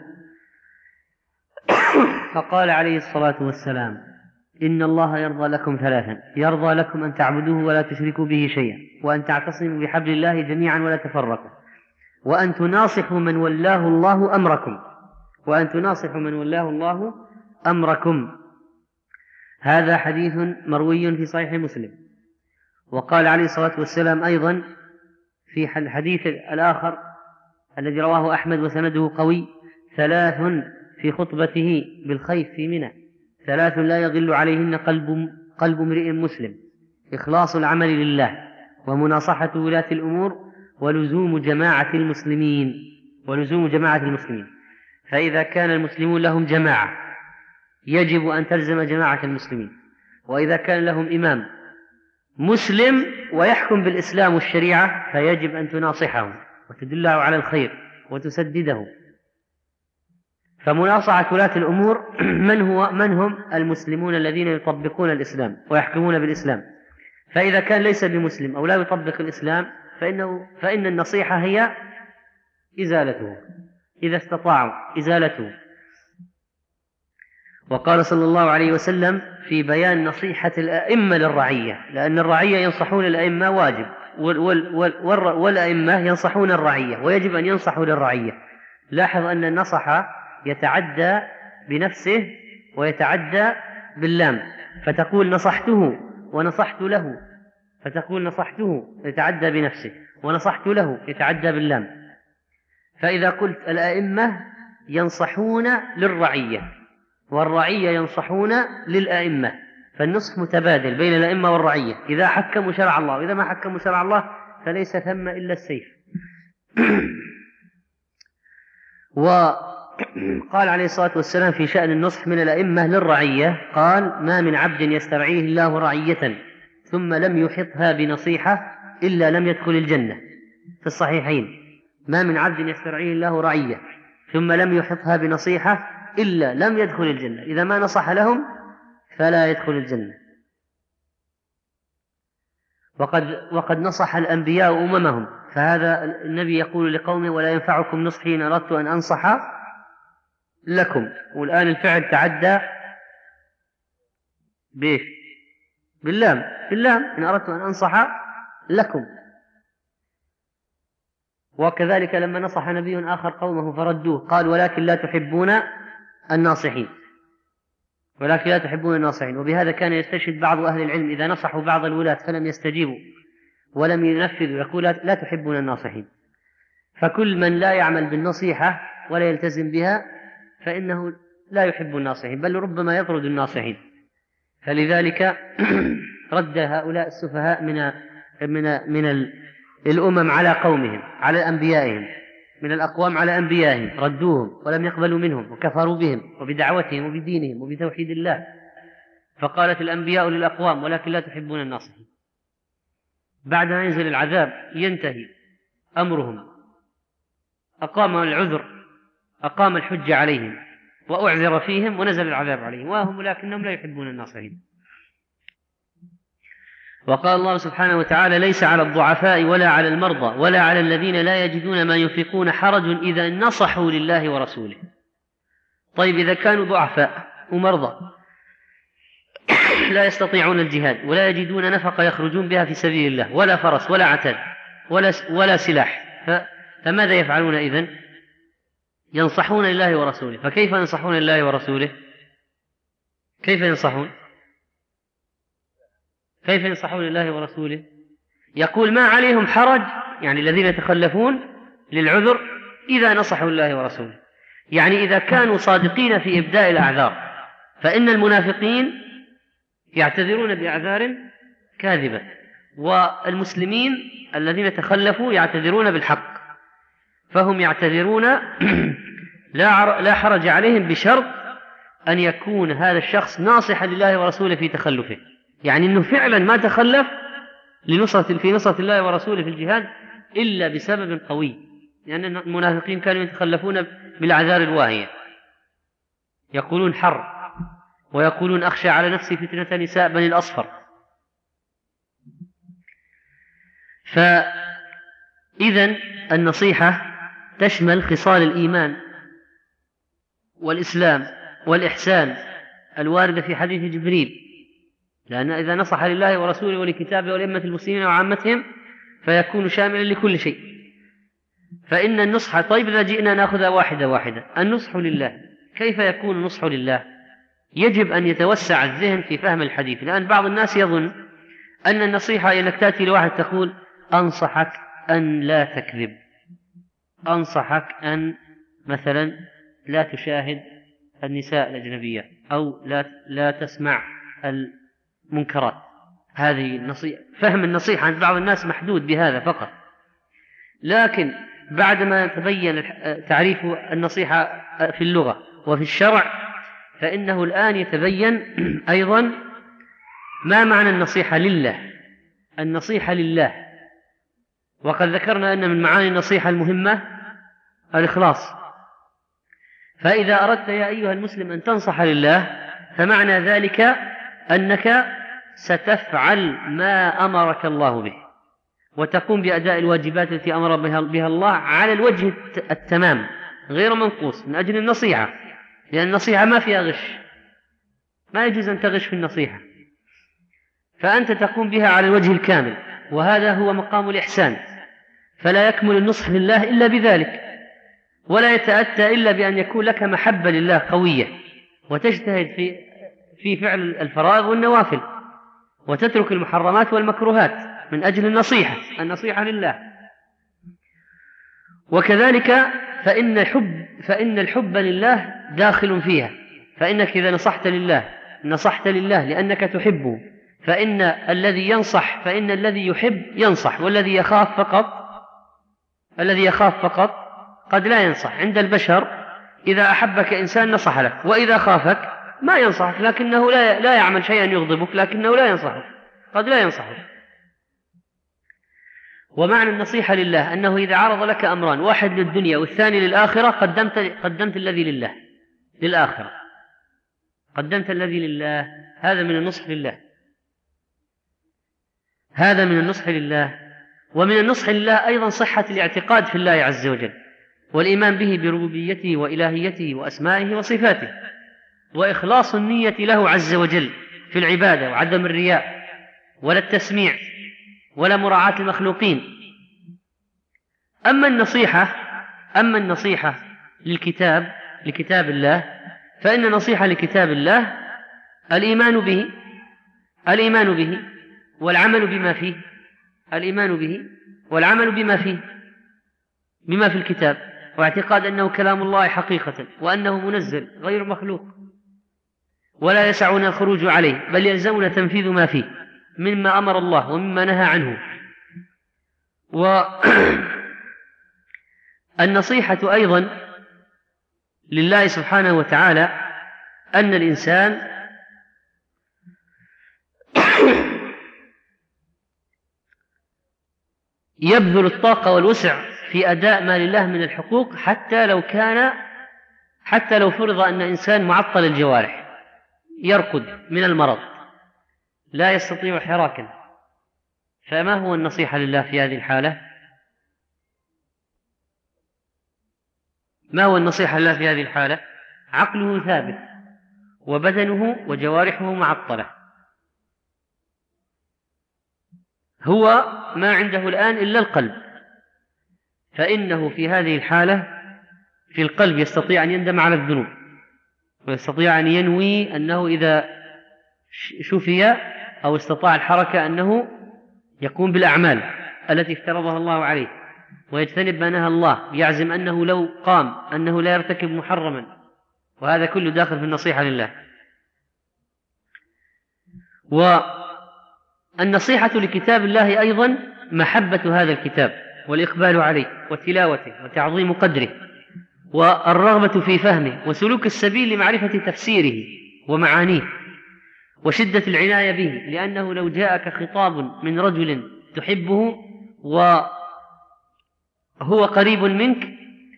[SPEAKER 2] فقال عليه الصلاة والسلام: إن الله يرضى لكم ثلاثا: يرضى لكم أن تعبدوه ولا تشركوا به شيئا، وأن تعتصموا بحبل الله جميعا ولا تفرقوا، وأن تناصحوا من ولاه الله أمركم، وأن تناصحوا من ولاه الله أمركم. هذا حديث مروي في صحيح مسلم. وقال عليه الصلاة والسلام أيضا في الحديث الآخر الذي رواه أحمد وسنده قوي: ثلاث في خطبته بالخيف في منى: ثلاث لا يضل عليهن قلب قلب امرئ مسلم: إخلاص العمل لله، ومناصحة ولاة الأمور، ولزوم جماعة المسلمين ولزوم جماعة المسلمين. فإذا كان المسلمون لهم جماعة يجب أن تلزم جماعة المسلمين، وإذا كان لهم إمام مسلم ويحكم بالإسلام والشريعة فيجب أن تناصحه وتدله على الخير وتسدده. فمناصحة ولاة الأمور من هو من هم المسلمون الذين يطبقون الإسلام ويحكمون بالإسلام. فإذا كان ليس بمسلم أو لا يطبق الإسلام فإنه فإن النصيحة هي إزالته إذا استطاعوا إزالته. وقال صلى الله عليه وسلم في بيان نصيحة الأئمة للرعية، لأن الرعية ينصحون الأئمة واجب، والأئمة ينصحون الرعية ويجب أن ينصحوا للرعية. لاحظ أن النصح يتعدى بنفسه ويتعدى باللام، فتقول نصحته ونصحت له، فتقول نصحته يتعدى بنفسه، ونصحت له يتعدى باللام. فإذا قلت الأئمة ينصحون للرعية والرعية ينصحون للأئمة، فالنصح متبادل بين الأئمة والرعية إذا حكموا شرع الله، وإذا ما حكموا شرع الله فليس ثم إلا السيف. وقال عليه الصلاة والسلام في شأن النصح من الأئمة للرعية، قال: ما من عبد يسترعيه الله رعية ثم لم يحطها بنصيحة إلا لم يدخل الجنة. في الصحيحين: ما من عبد يسترعيه الله رعية ثم لم يحطها بنصيحة إلا لم يدخل الجنة. إذا ما نصح لهم فلا يدخل الجنة. وقد, وقد نصح الأنبياء أممهم، فهذا النبي يقول لقومه: ولا ينفعكم نصحي إن أردت أن أنصح لكم. والآن الفعل تعدى بإيش؟ باللام، باللام إن أردت أن أنصح لكم. وكذلك لما نصح نبي آخر قومه فردوه قال ولكن لا تحبون الناصحين، ولكن لا تحبون الناصحين. وبهذا كان يستشهد بعض أهل العلم إذا نصحوا بعض الولاة فلم يستجيبوا ولم ينفذوا يقول لا تحبون الناصحين. فكل من لا يعمل بالنصيحة ولا يلتزم بها فإنه لا يحب الناصحين، بل ربما يطرد الناصحين. فلذلك رد هؤلاء السفهاء من من من الأمم على قومهم، على أنبيائهم، من الأقوام على أنبيائهم، ردوهم ولم يقبلوا منهم وكفروا بهم وبدعوتهم وبدينهم وبتوحيد الله. فقالت الأنبياء للأقوام ولكن لا تحبون الناصحين. بعد ما ينزل العذاب ينتهي أمرهم، أقام العذر، أقام الحجة عليهم وأعذر فيهم ونزل العذاب عليهم وهم ولكنهم لا يحبون الناصحين. وقال الله سبحانه وتعالى ليس على الضعفاء ولا على المرضى ولا على الذين لا يجدون ما ينفقون حرج إذا نصحوا لله ورسوله. طيب إذا كانوا ضعفاء ومرضى لا يستطيعون الجهاد ولا يجدون نفقة يخرجون بها في سبيل الله ولا فرس ولا عتاد ولا, ولا سلاح، فماذا يفعلون إذن؟ ينصحون لله ورسوله. فكيف ينصحون لله ورسوله؟ كيف ينصحون؟ كيف ينصحون لله ورسوله؟ يقول ما عليهم حرج، يعني الذين يتخلفون للعذر إذا نصحوا لله ورسوله، يعني إذا كانوا صادقين في إبداء الأعذار. فإن المنافقين يعتذرون بأعذار كاذبة، والمسلمين الذين تخلفوا يعتذرون بالحق، فهم يعتذرون لا حرج عليهم بشرط أن يكون هذا الشخص ناصحا لله ورسوله في تخلفه، يعني أنه فعلا ما تخلف لنصرة في نصرة الله ورسوله في الجهاد إلا بسبب قوي، لأن يعني المنافقين كانوا يتخلفون بالأعذار الواهية، يقولون حر، ويقولون أخشى على نفسي فتنة نساء بني الأصفر. فإذن النصيحة تشمل خصال الإيمان والإسلام والإحسان الواردة في حديث جبريل، لأن إذا نصح لله ورسوله ولكتابه ولأئمة المسلمين وعامتهم فيكون شاملا لكل شيء. فإن النصح، طيب إذا جئنا نأخذ واحدة واحدة، النصح لله كيف يكون النصح لله؟ يجب أن يتوسع الذهن في فهم الحديث، لأن بعض الناس يظن أن النصيحة أنك تأتي لواحد تقول أنصحك أن لا تكذب، أنصحك أن مثلا لا تشاهد النساء الأجنبية، أو لا لا تسمع المنكرات. هذه النصيحة، فهم النصيحة عند بعض الناس محدود بهذا فقط. لكن بعدما تبين تعريف النصيحة في اللغة وفي الشرع فإنه الآن يتبين أيضا ما معنى النصيحة لله. النصيحة لله، وقد ذكرنا أن من معاني النصيحة المهمة الإخلاص. فإذا أردت يا أيها المسلم أن تنصح لله فمعنى ذلك أنك ستفعل ما أمرك الله به، وتقوم بأداء الواجبات التي أمر بها الله على الوجه التمام غير منقوص من أجل النصيحة، لأن النصيحة ما فيها غش، ما يجوز أن تغش في النصيحة، فأنت تقوم بها على الوجه الكامل، وهذا هو مقام الإحسان. فلا يكمل النصح لله إلا بذلك، ولا يتأتى إلا بأن يكون لك محبة لله قوية، وتجتهد في في فعل الفرائض والنوافل، وتترك المحرمات والمكروهات من أجل النصيحة، النصيحة لله. وكذلك فإن الحب فإن الحب لله داخل فيها، فإنك إذا نصحت لله نصحت لله لأنك تحبه، فإن الذي ينصح فإن الذي يحب ينصح، والذي يخاف فقط الذي يخاف فقط قد لا ينصح. عند البشر إذا أحبك إنسان نصح لك، وإذا خافك ما ينصحك، لكنه لا لا يعمل شيئا يغضبك، لكنه لا ينصحك، قد لا ينصحك. ومعنى النصيحة لله أنه إذا عرض لك أمران، واحد للدنيا والثاني للآخرة، قدمت قدمت الذي لله للآخرة، قدمت الذي لله. هذا من النصح لله، هذا من النصح لله. ومن النصح لله أيضا صحة الاعتقاد في الله عز وجل، والإيمان به بربوبيته وإلهيته وأسمائه وصفاته، وإخلاص النية له عز وجل في العبادة، وعدم الرياء ولا التسميع ولا مراعاة المخلوقين. أما النصيحة أما النصيحة للكتاب لكتاب الله، فإن النصيحة لكتاب الله الإيمان به الإيمان به والعمل بما فيه الإيمان به والعمل بما فيه بما في الكتاب، واعتقاد أنه كلام الله حقيقة، وأنه منزل غير مخلوق، ولا يسعنا الخروج عليه، بل يلزمنا تنفيذ ما فيه مما أمر الله ومما نهى عنه. والنصيحة أيضا لله سبحانه وتعالى أن الإنسان يبذل الطاقة والوسع في أداء ما لله من الحقوق، حتى لو كان حتى لو فرض أن إنسان معطل الجوارح يرقد من المرض لا يستطيع حراكا، فما هو النصيحة لله في هذه الحالة؟ ما هو النصيحة لله في هذه الحالة؟ عقله ثابت وبدنه وجوارحه معطلة، هو ما عنده الآن إلا القلب، فإنه في هذه الحالة في القلب يستطيع أن يندم على الذنوب، ويستطيع أن ينوي أنه إذا شفي أو استطاع الحركة أنه يقوم بالأعمال التي افترضها الله عليه، ويجتنب ما نهى الله، يعزم أنه لو قام أنه لا يرتكب محرما، وهذا كله داخل في النصيحة لله. والنصيحة لكتاب الله أيضا محبة هذا الكتاب والإقبال عليه وتلاوته وتعظيم قدره والرغبة في فهمه وسلوك السبيل لمعرفة تفسيره ومعانيه وشدة العناية به، لأنه لو جاءك خطاب من رجل تحبه وهو قريب منك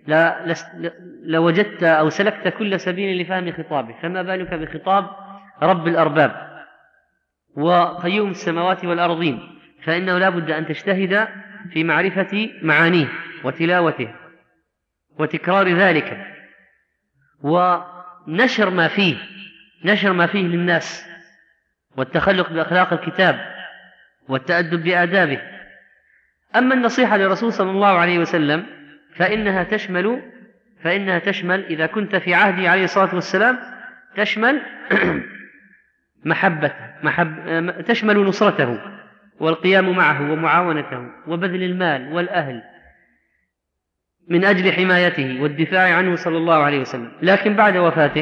[SPEAKER 2] لوجدت أو سلكت كل سبيل لفهم خطابه، فما بالك بخطاب رب الأرباب وقيوم السماوات والأرضين، فإنه لا بد أن تجتهد في معرفة معانيه وتلاوته وتكرار ذلك ونشر ما فيه نشر ما فيه للناس، والتخلق بأخلاق الكتاب والتأدب بآدابه. أما النصيحة للرسول صلى الله عليه وسلم فإنها تشمل فإنها تشمل إذا كنت في عهده عليه الصلاة والسلام تشمل محبته محب تشمل نصرته والقيام معه ومعاونته وبذل المال والأهل من أجل حمايته والدفاع عنه صلى الله عليه وسلم. لكن بعد وفاته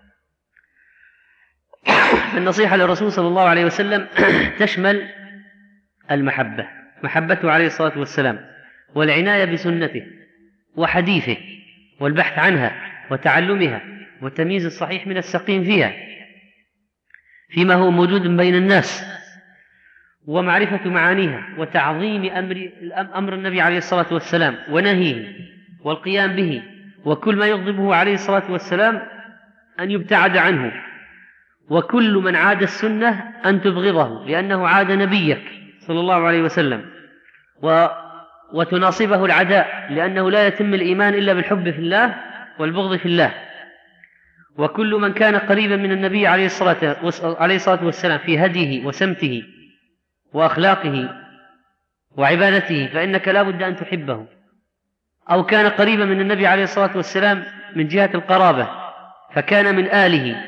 [SPEAKER 2] النصيحة للرسول صلى الله عليه وسلم تشمل المحبة محبته عليه الصلاة والسلام والعناية بسنته وحديثه والبحث عنها وتعلمها وتمييز الصحيح من السقيم فيها فيما هو موجود بين الناس، ومعرفة معانيها وتعظيم أمر, أمر النبي عليه الصلاة والسلام ونهيه والقيام به، وكل ما يغضبه عليه الصلاة والسلام أن يبتعد عنه، وكل من عاد السنة أن تبغضه لأنه عاد نبيك صلى الله عليه وسلم، و وتناصبه العداء لأنه لا يتم الإيمان إلا بالحب في الله والبغض في الله. وكل من كان قريبا من النبي عليه الصلاة والسلام في هديه وسمته وأخلاقه وعبادته فإنك لا بد أن تحبه، أو كان قريبا من النبي عليه الصلاة والسلام من جهة القرابة فكان من آله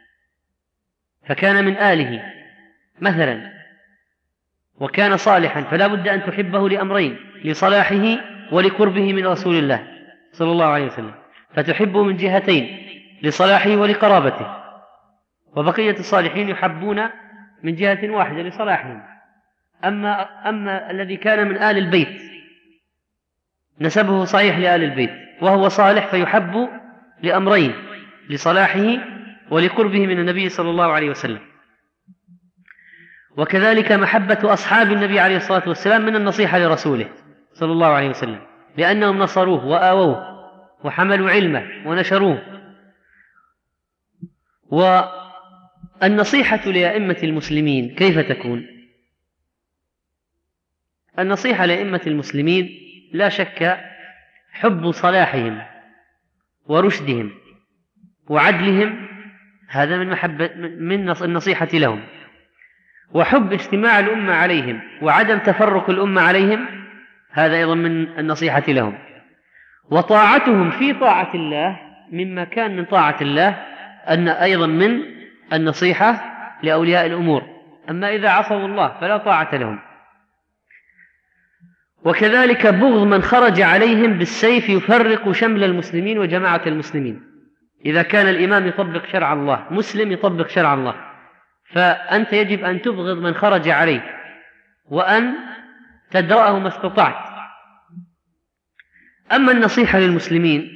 [SPEAKER 2] فكان من آله مثلا وكان صالحا، فلا بد أن تحبه لأمرين: لصلاحه ولقربه من رسول الله صلى الله عليه وسلم، فتحبه من جهتين: لصلاحه ولقرابته. وبقية الصالحين يحبون من جهة واحدة: لصلاحهم. أما, أما الذي كان من آل البيت نسبه صحيح لآل البيت وهو صالح فيحب لأمرين: لصلاحه ولقربه من النبي صلى الله عليه وسلم. وكذلك محبة أصحاب النبي عليه الصلاة والسلام من النصيحة لرسوله صلى الله عليه وسلم، لأنهم نصروه وآووه وحملوا علمه ونشروه. والنصيحة لأئمة المسلمين كيف تكون؟ النصيحة لأئمة المسلمين لا شك حب صلاحهم ورشدهم وعدلهم هذا من محبة من النصيحة لهم، وحب اجتماع الأمة عليهم وعدم تفرق الأمة عليهم، هذا أيضا من النصيحة لهم. وطاعتهم في طاعة الله مما كان من طاعة الله، أن أيضا من النصيحة لأولياء الأمور. أما إذا عصوا الله فلا طاعة لهم. وكذلك بغض من خرج عليهم بالسيف يفرق شمل المسلمين وجماعة المسلمين. إذا كان الإمام يطبق شرع الله، مسلم يطبق شرع الله، فأنت يجب أن تبغض من خرج عليه وأن تدرأه ما استطعت. أما النصيحة للمسلمين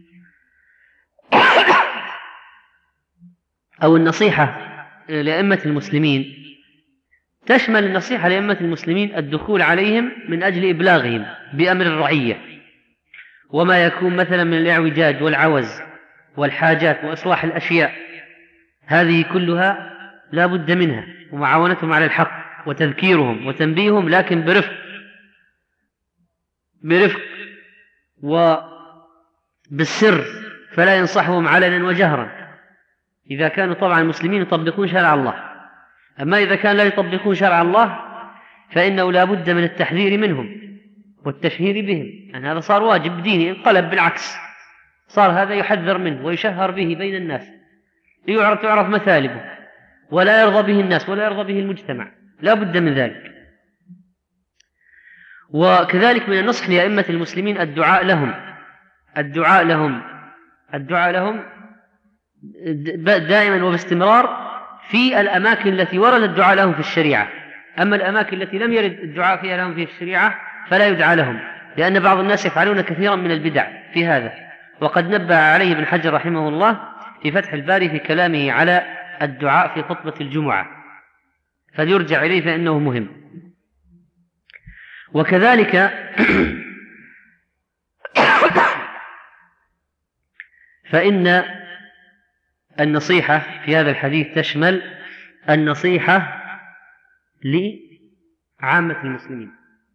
[SPEAKER 2] أو النصيحة لأئمة المسلمين تشمل النصيحة لأئمة المسلمين الدخول عليهم من أجل إبلاغهم بأمر الرعية، وما يكون مثلا من الإعوجاج والعوز والحاجات وإصلاح الأشياء، هذه كلها لا بد منها، ومعاونتهم على الحق وتذكيرهم وتنبيههم، لكن برفق برفق وبالسر، فلا ينصحهم علنا وجهرا إذا كانوا طبعا المسلمين يطبقون شرع الله. أما إذا كان لا يطبقون شرع الله فإنه لا بد من التحذير منهم والتشهير بهم، أن هذا صار واجب ديني، انقلب بالعكس، صار هذا يحذر منه ويشهر به بين الناس ليعرف تعرف مثالبه، ولا يرضى به الناس ولا يرضى به المجتمع، لا بد من ذلك. وكذلك من النصح لأئمة المسلمين الدعاء لهم الدعاء لهم الدعاء لهم دائما وباستمرار في الأماكن التي ورد الدعاء لهم في الشريعة. أما الأماكن التي لم يرد الدعاء فيها لهم في الشريعة فلا يدعى لهم، لأن بعض الناس يفعلون كثيرا من البدع في هذا، وقد نبه عليه ابن حجر رحمه الله في فتح الباري في كلامه على الدعاء في خطبة الجمعة، فليرجع إليه فإنه مهم. وكذلك فإن النصيحة في هذا الحديث تشمل النصيحة لعامة المسلمين.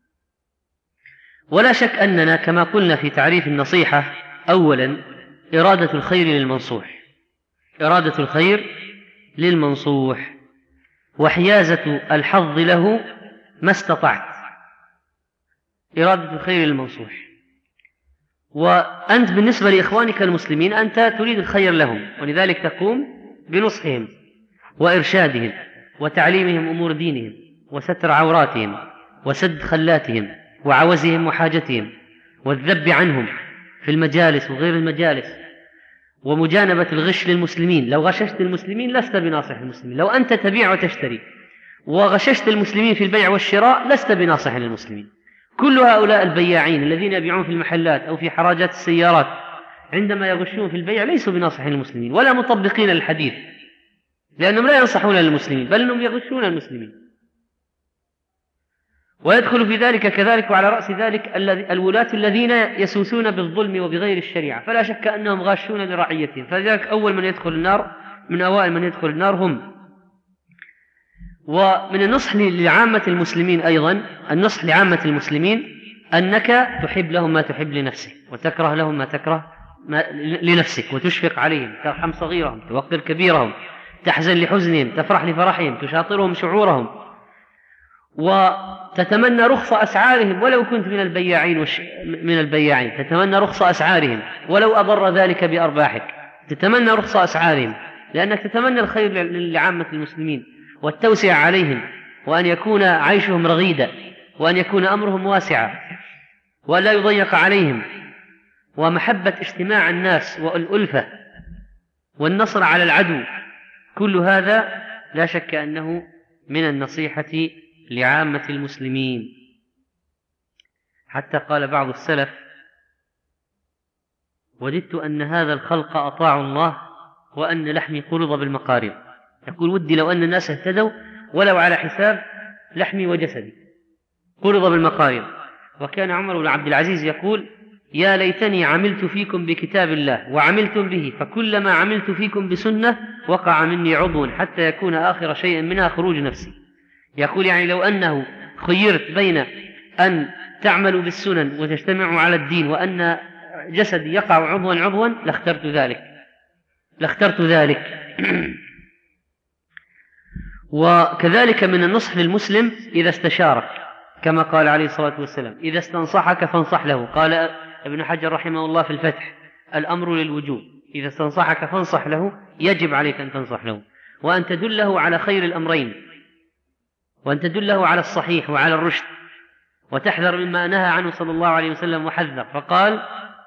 [SPEAKER 2] ولا شك أننا كما قلنا في تعريف النصيحة أولا إرادة الخير للمنصوح إرادة الخير للمنصوح وحيازة الحظ له ما استطعت، إرادة الخير للمنصوح. وأنت بالنسبة لإخوانك المسلمين أنت تريد الخير لهم، ولذلك تقوم بنصحهم وإرشادهم وتعليمهم أمور دينهم وستر عوراتهم وسد خلاتهم وعوزهم وحاجتهم والذب عنهم في المجالس وغير المجالس، ومجانبة الغش للمسلمين. لو غششت المسلمين لست بناصح المسلمين، لو أنت تبيع وتشتري وغششت المسلمين في البيع والشراء لست بناصح للمسلمين. كل هؤلاء البياعين الذين يبيعون في المحلات أو في حراجات السيارات عندما يغشون في البيع ليسوا بناصحين للمسلمين ولا مطبقين الحديث، لأنهم لا ينصحون للمسلمين بل أنهم يغشون المسلمين. ويدخل في ذلك كذلك وعلى رأس ذلك الولاة الذين يسوسون بالظلم وبغير الشريعة، فلا شك أنهم غاشون لرعيتهم، فلذلك أول من يدخل النار من أوائل من يدخل النار هم. ومن النصح لعامة المسلمين أيضا النصح لعامة المسلمين أنك تحب لهم ما تحب لنفسك وتكره لهم ما تكره ما لنفسك، وتشفق عليهم، ترحم صغيرهم، توقر كبيرهم، تحزن لحزنهم، تفرح لفرحهم، تشاطرهم شعورهم، وتتمنى رخص أسعارهم ولو كنت من البياعين وش... من البياعين تتمنى رخص أسعارهم ولو أضر ذلك بأرباحك، تتمنى رخص أسعارهم لأنك تتمنى الخير لعامة المسلمين والتوسع عليهم، وأن يكون عيشهم رغيدا، وأن يكون أمرهم واسعا، وأن لا يضيق عليهم، ومحبة اجتماع الناس والألفة والنصر على العدو. كل هذا لا شك أنه من النصيحة لعامة المسلمين. حتى قال بعض السلف: وددت أن هذا الخلق أطاعوا الله وأن لحمي قرض بالمقارب. يقول ودي لو أن الناس اهتدوا ولو على حساب لحمي وجسدي، قرض بالمقارب. وكان عمر بن عبد العزيز يقول: يا ليتني عملت فيكم بكتاب الله وعملتم به، فكلما عملت فيكم بسنة وقع مني عضو حتى يكون آخر شيء منها خروج نفسي. يقول يعني لو أنه خيرت بين أن تعملوا بالسنن وتجتمعوا على الدين وأن جسدي يقع عضوا عضوا لاخترت ذلك لاخترت ذلك وكذلك من النصح للمسلم إذا استشارك، كما قال عليه الصلاة والسلام: إذا استنصحك فانصح له. قال ابن حجر رحمه الله في الفتح: الأمر للوجوب، إذا استنصحك فانصح له، يجب عليك أن تنصح له، وأن تدله على خير الأمرين، وأن تدله على الصحيح وعلى الرشد، وتحذر مما نهى عنه صلى الله عليه وسلم وحذر. فقال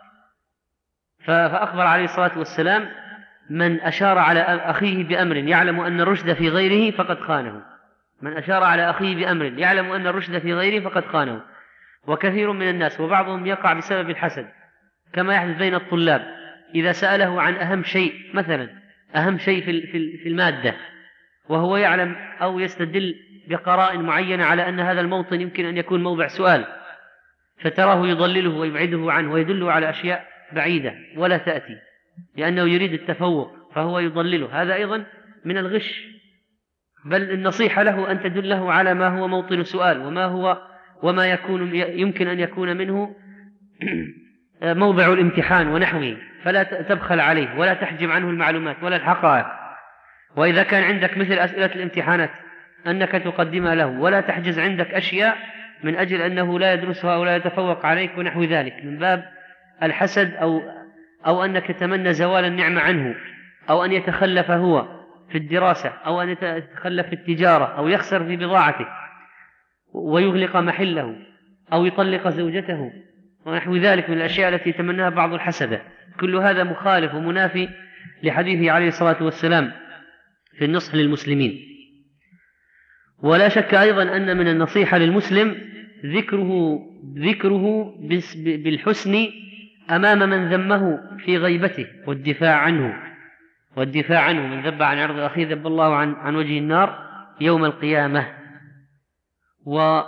[SPEAKER 2] فأخبر عليه الصلاة والسلام: من أشار على أخيه بأمر يعلم أن الرشد في غيره فقد خانه. من أشار على أخيه بأمر يعلم أن الرشد في غيره فقد خانه. وكثير من الناس وبعضهم يقع بسبب الحسد، كما يحدث بين الطلاب، إذا سأله عن أهم شيء، مثلا أهم شيء في المادة، وهو يعلم أو يستدل بقرائن معينة على أن هذا الموطن يمكن أن يكون موضع سؤال، فتراه يضلله ويبعده عنه ويدله على أشياء بعيدة ولا تأتي، لأنه يريد التفوق فهو يضلله. هذا أيضا من الغش، بل النصيحة له أن تدله على ما هو موطن سؤال، وما هو وما يكون يمكن أن يكون منه موضع الامتحان ونحوه، فلا تبخل عليه ولا تحجب عنه المعلومات ولا الحقائق. وإذا كان عندك مثل أسئلة الامتحانات أنك تقدمها له، ولا تحجز عندك أشياء من أجل أنه لا يدرسها أو لا يتفوق عليك ونحو ذلك، من باب الحسد، أو أو أنك تتمنى زوال النعمة عنه، أو أن يتخلف هو في الدراسة، أو أن يتخلف في التجارة، أو يخسر في بضاعته ويغلق محله، أو يطلق زوجته ونحو ذلك من الأشياء التي يتمناها بعض الحسدة. كل هذا مخالف ومنافي لحديثه عليه الصلاة والسلام في النصح للمسلمين. ولا شك أيضا أن من النصيحة للمسلم ذكره ذكره بالحسن أمام من ذمه في غيبته، والدفاع عنه والدفاع عنه من ذب عن عرض أخيه ذب الله عن, عن وجه النار يوم القيامة. و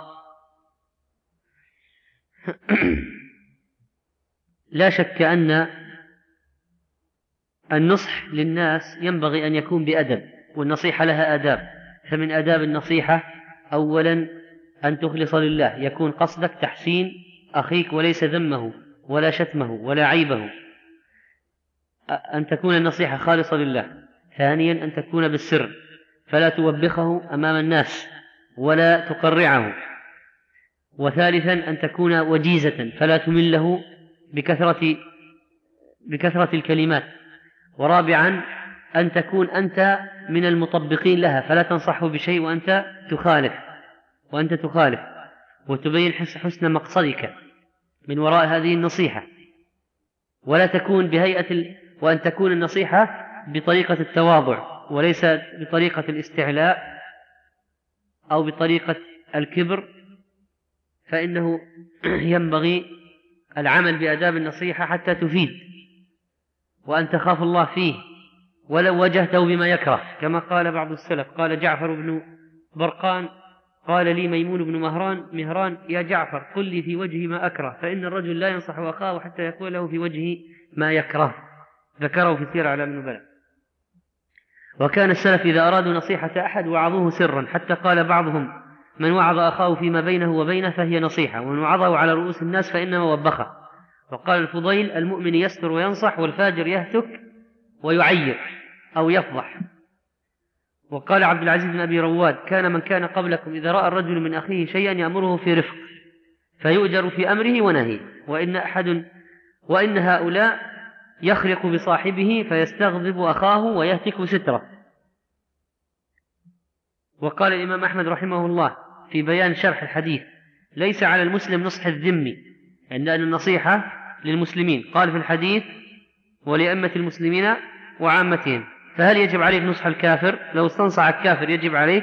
[SPEAKER 2] لا شك أن النصح للناس ينبغي أن يكون بأدب، والنصيحة لها آداب. فمن آداب النصيحة أولا أن تخلص لله، يكون قصدك تحسين أخيك وليس ذمه ولا شتمه ولا عيبه، أن تكون النصيحة خالصة لله. ثانيا أن تكون بالسر، فلا توبخه أمام الناس ولا تقرعه. وثالثا أن تكون وجيزة، فلا تمله بكثرة بكثرة الكلمات. ورابعا أن تكون أنت من المطبقين لها، فلا تنصحه بشيء وأنت تخالف وأنت تخالف وتبين حسن مقصدك من وراء هذه النصيحة، ولا تكون بهيئة ال... وأن تكون النصيحة بطريقة التواضع وليس بطريقة الاستعلاء أو بطريقة الكبر، فإنه ينبغي العمل بآداب النصيحة حتى تفيد، وأن تخاف الله فيه ولو وجهته بما يكره، كما قال بعض السلف. قال جعفر بن برقان قال لي ميمون بن مهران مهران يا جعفر قل لي في وجهي ما أكره، فإن الرجل لا ينصح أخاه حتى يقول له في وجهه ما يكره. ذكره في سير أعلام النبلاء. وكان السلف إذا أرادوا نصيحة أحد وعظوه سرا، حتى قال بعضهم من وعظ أخاه فيما بينه وبينه فهي نصيحة، ومن وعظه على رؤوس الناس فإنما وبخه. وقال الفضيل المؤمن يستر وينصح، والفاجر يهتك ويعير أو يفضح. وقال عبد العزيز بن أبي رواد كان من كان قبلكم إذا رأى الرجل من أخيه شيئا يأمره في رفق فيؤجر في أمره ونهيه، وإن أحد وإن هؤلاء يخرق بصاحبه فيستغضب أخاه ويهتك ستره. وقال الإمام أحمد رحمه الله في بيان شرح الحديث ليس على المسلم نصح الذمي، لأن النصيحة للمسلمين. قال في الحديث ولأئمة المسلمين وعامتهم. فهل يجب عليك نصح الكافر؟ لو استنصح الكافر يجب عليك؟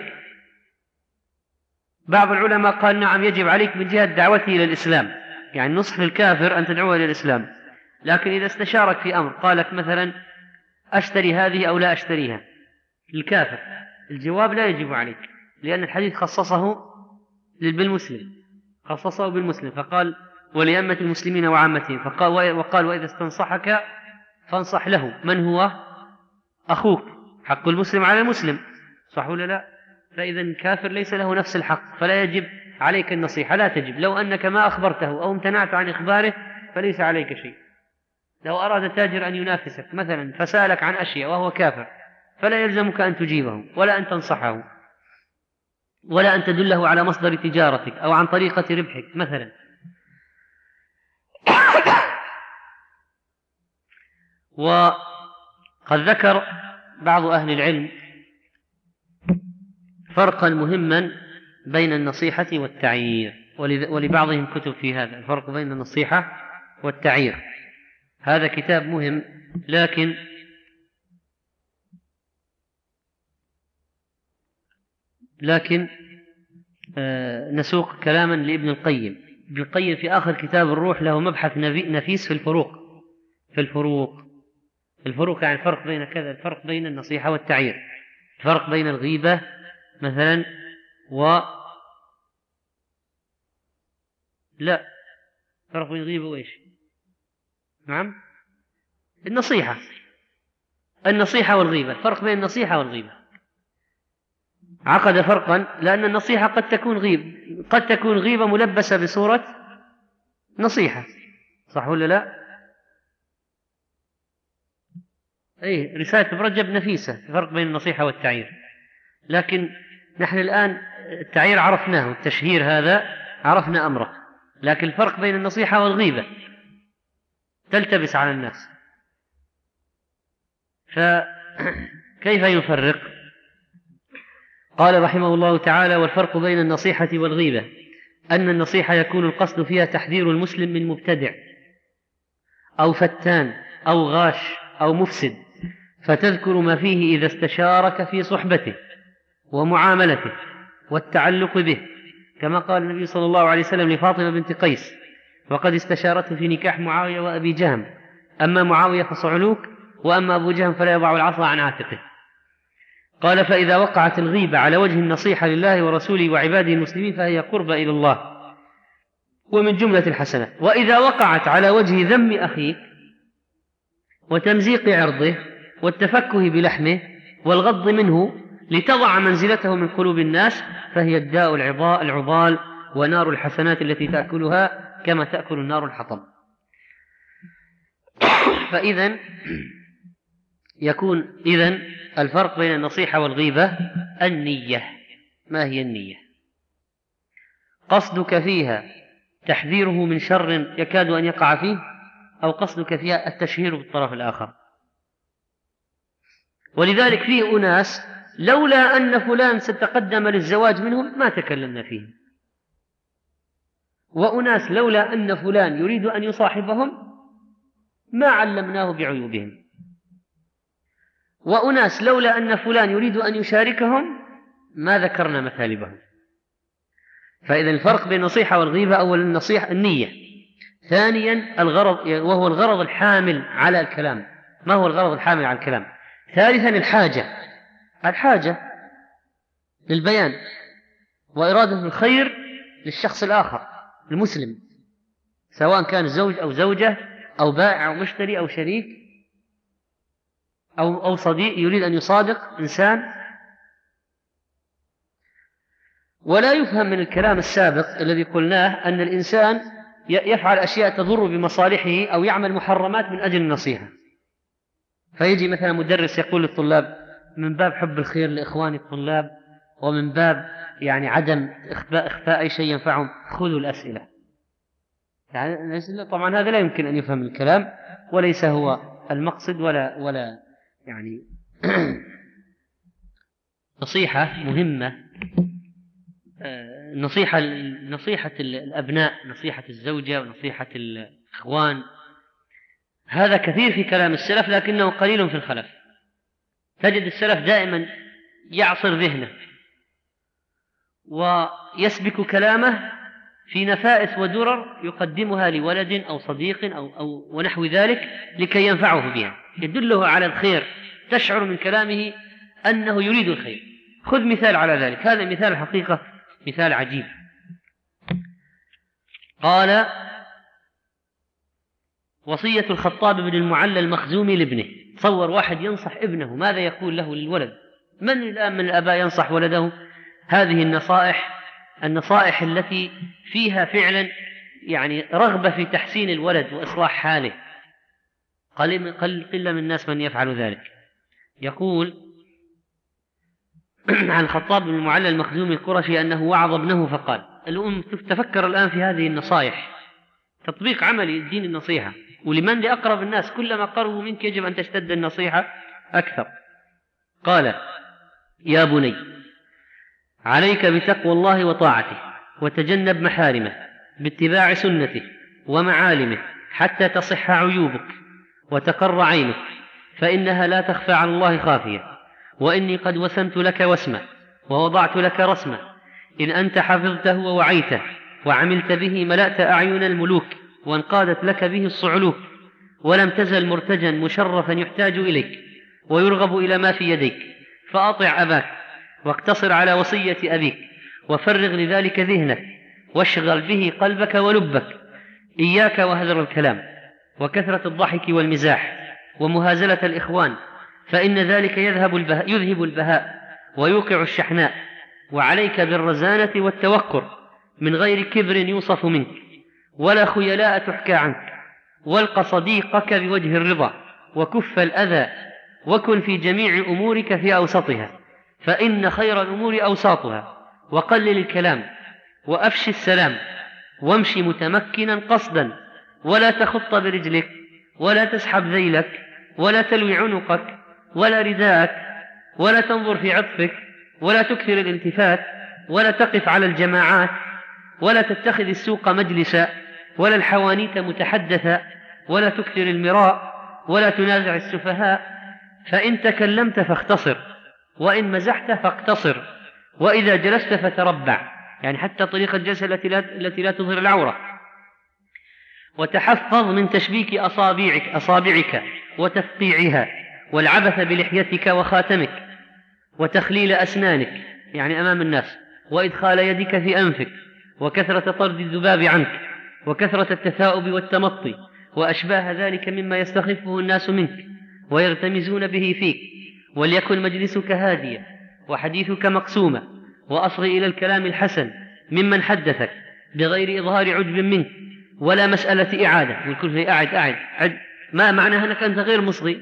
[SPEAKER 2] بعض العلماء قال نعم يجب عليك من جهة دعوته إلى الإسلام، يعني نصح للكافر أن تدعوه إلى الإسلام. لكن إذا استشارك في أمر قالك مثلا أشتري هذه أو لا أشتريها للكافر، الجواب لا يجب عليك، لأن الحديث خصصه بالمسلم خصصه بالمسلم فقال ولأئمة المسلمين وعامتهم. فقال وقال وإذا استنصحك فانصح له، من هو؟ أخوك، حق المسلم على المسلم، صح ولا لا؟ فإذا الكافر ليس له نفس الحق، فلا يجب عليك النصيحة، لا تجب. لو أنك ما أخبرته أو امتنعت عن إخباره فليس عليك شيء. لو أراد تاجر أن ينافسك مثلا فسألك عن أشياء وهو كافر فلا يلزمك أن تجيبه ولا أن تنصحه ولا أن تدله على مصدر تجارتك أو عن طريقة ربحك مثلا. وقد ذكر بعض أهل العلم فرقا مهما بين النصيحة والتعيير، ولبعضهم كتب في هذا الفرق بين النصيحة والتعيير. هذا كتاب مهم، لكن لكن آه نسوق كلاما لابن القيم. ابن القيم في آخر كتاب الروح له مبحث نفيس في الفروق في الفروق الفروق يعني الفرق بين كذا، الفرق بين النصيحة والتعيير، الفرق بين الغيبة مثلا و لا فرق بين الغيبة وإيش؟ نعم النصيحة النصيحة والغيبة، الفرق بين النصيحة والغيبة. عقد فرقا لأن النصيحة قد تكون غيب قد تكون غيبة ملبسة بصورة نصيحة، صح ولا لا؟ أي رسالة ابن رجب نفيسة، الفرق بين النصيحة والتعيير. لكن نحن الآن التعيير عرفناه، التشهير هذا عرفنا أمره، لكن الفرق بين النصيحة والغيبة تلتبس على الناس، فكيف يفرق؟ قال رحمه الله تعالى: والفرق بين النصيحة والغيبة أن النصيحة يكون القصد فيها تحذير المسلم من مبتدع أو فتان أو غاش أو مفسد، فتذكر ما فيه إذا استشارك في صحبته ومعاملته والتعلق به، كما قال النبي صلى الله عليه وسلم لفاطمة بنت قيس وقد استشارته في نكاح معاوية وأبي جهم: أما معاوية فصعلوك، وأما أبو جهم فلا يضع العصا عن عاتقه. قال: فإذا وقعت الغيبة على وجه النصيحة لله ورسوله وعباده المسلمين فهي قربة إلى الله ومن جملة الحسنات. وإذا وقعت على وجه ذم أخيك وتمزيق عرضه والتفكه بلحمه والغض منه لتضع منزلته من قلوب الناس فهي الداء العضال ونار الحسنات التي تأكلها كما تأكل النار الحطب. فإذا يكون إذن الفرق بين النصيحة والغيبة النية. ما هي النية؟ قصدك فيها تحذيره من شر يكاد أن يقع فيه، أو قصدك فيها التشهير بالطرف الآخر. ولذلك فيه أناس لولا أن فلان ستقدم للزواج منهم ما تكلمنا فيه، وأناس لولا أن فلان يريد أن يصاحبهم ما علمناه بعيوبهم، وأناس لولا أن فلان يريد أن يشاركهم ما ذكرنا مثالبهم. فإذا الفرق بين النصيحة والغيبة: أولا النصيحة النية، ثانيا الغرض وهو الغرض الحامل على الكلام. ما هو الغرض الحامل على الكلام؟ ثالثا الحاجة الحاجة للبيان وإرادة الخير للشخص الآخر المسلم، سواء كان زوج أو زوجة أو بائع أو مشتري أو شريك أو أو صديق يريد أن يصادق إنسان. ولا يفهم من الكلام السابق الذي قلناه أن الإنسان يفعل أشياء تضر بمصالحه أو يعمل محرمات من أجل النصيحة. فيجي مثلا مدرس يقول للطلاب من باب حب الخير لإخواني الطلاب ومن باب يعني عدم إخفاء, إخفاء أي شيء ينفعهم خذوا الأسئلة. يعني طبعا هذا لا يمكن أن يفهم الكلام، وليس هو المقصد ولا ولا يعني نصيحة مهمة. نصيحة نصيحة الأبناء، نصيحة الزوجة، ونصيحة الإخوان، هذا كثير في كلام السلف لكنه قليل في الخلف. تجد السلف دائما يعصر ذهنه ويسبك كلامه في نفائس ودرر يقدمها لولد أو صديق أو, أو ونحو ذلك لكي ينفعه بها، يدله على الخير، تشعر من كلامه أنه يريد الخير. خذ مثال على ذلك، هذا مثال الحقيقة مثال عجيب. قال: وصية الخطاب بن المعلى المخزومي لابنه. تصور واحد ينصح ابنه، ماذا يقول له للولد؟ من الآن من الآباء ينصح ولده؟ هذه النصائح النصائح التي فيها فعلا يعني رغبة في تحسين الولد وإصلاح حاله. قل من الناس من يفعل ذلك. يقول: عن الخطاب بن المعلى المخزومي القرشي أنه وعظ ابنه فقال. الأم تفكر الآن في هذه النصائح، تطبيق عملي الدين النصيحة، ولمن لأقرب الناس كلما قربوا منك يجب أن تشتد النصيحة أكثر. قال: يا بني، عليك بتقوى الله وطاعته، وتجنب محارمه باتباع سنته ومعالمه حتى تصح عيوبك وتقر عينك، فإنها لا تخفى على الله خافية، وإني قد وسمت لك وسمه ووضعت لك رسمه، إن أنت حفظته ووعيته وعملت به ملأت أعين الملوك وانقادت لك به الصعلوك، ولم تزل مرتجا مشرفا يحتاج إليك ويرغب إلى ما في يديك، فأطع أباك واقتصر على وصية أبيك، وفرغ لذلك ذهنك واشغل به قلبك ولبك. إياك وهذر الكلام وكثرة الضحك والمزاح ومهازلة الإخوان، فإن ذلك يذهب البهاء, يذهب البهاء ويوقع الشحناء. وعليك بالرزانة والتوقر من غير كبر يوصف منك، ولا خيلاء تحكى عنك، والق صديقك بوجه الرضا، وكف الأذى، وكن في جميع أمورك في أوسطها، فإن خير الأمور أوساطها، وقلل الكلام وأفشي السلام، وامشي متمكنا قصدا، ولا تخط برجلك، ولا تسحب ذيلك، ولا تلوي عنقك ولا رداءك، ولا تنظر في عطفك، ولا تكثر الالتفات، ولا تقف على الجماعات، ولا تتخذ السوق مجلسا، ولا الحوانيت متحدثا، ولا تكثر المراء، ولا تنازع السفهاء، فإن تكلمت فاختصر، وإن مزحت فاقتصر، وإذا جلست فتربع، يعني حتى طريقة الجلسة التي لا, التي لا تظهر العورة. وتحفظ من تشبيك أصابعك, أصابعك وتفقيعها، والعبث بلحيتك وخاتمك، وتخليل أسنانك يعني أمام الناس، وإدخال يدك في أنفك، وكثرة طرد الذباب عنك، وكثرة التثاؤب والتمطي، وأشباه ذلك مما يستخفه الناس منك ويغتمزون به فيك. وليكن مجلسك هاديا وحديثك مقسومة، وأصغي إلى الكلام الحسن ممن حدثك بغير إظهار عجب منك ولا مسألة إعادة، والكل في أعد أعد عد، ما معناها أنك أنت غير مصغي.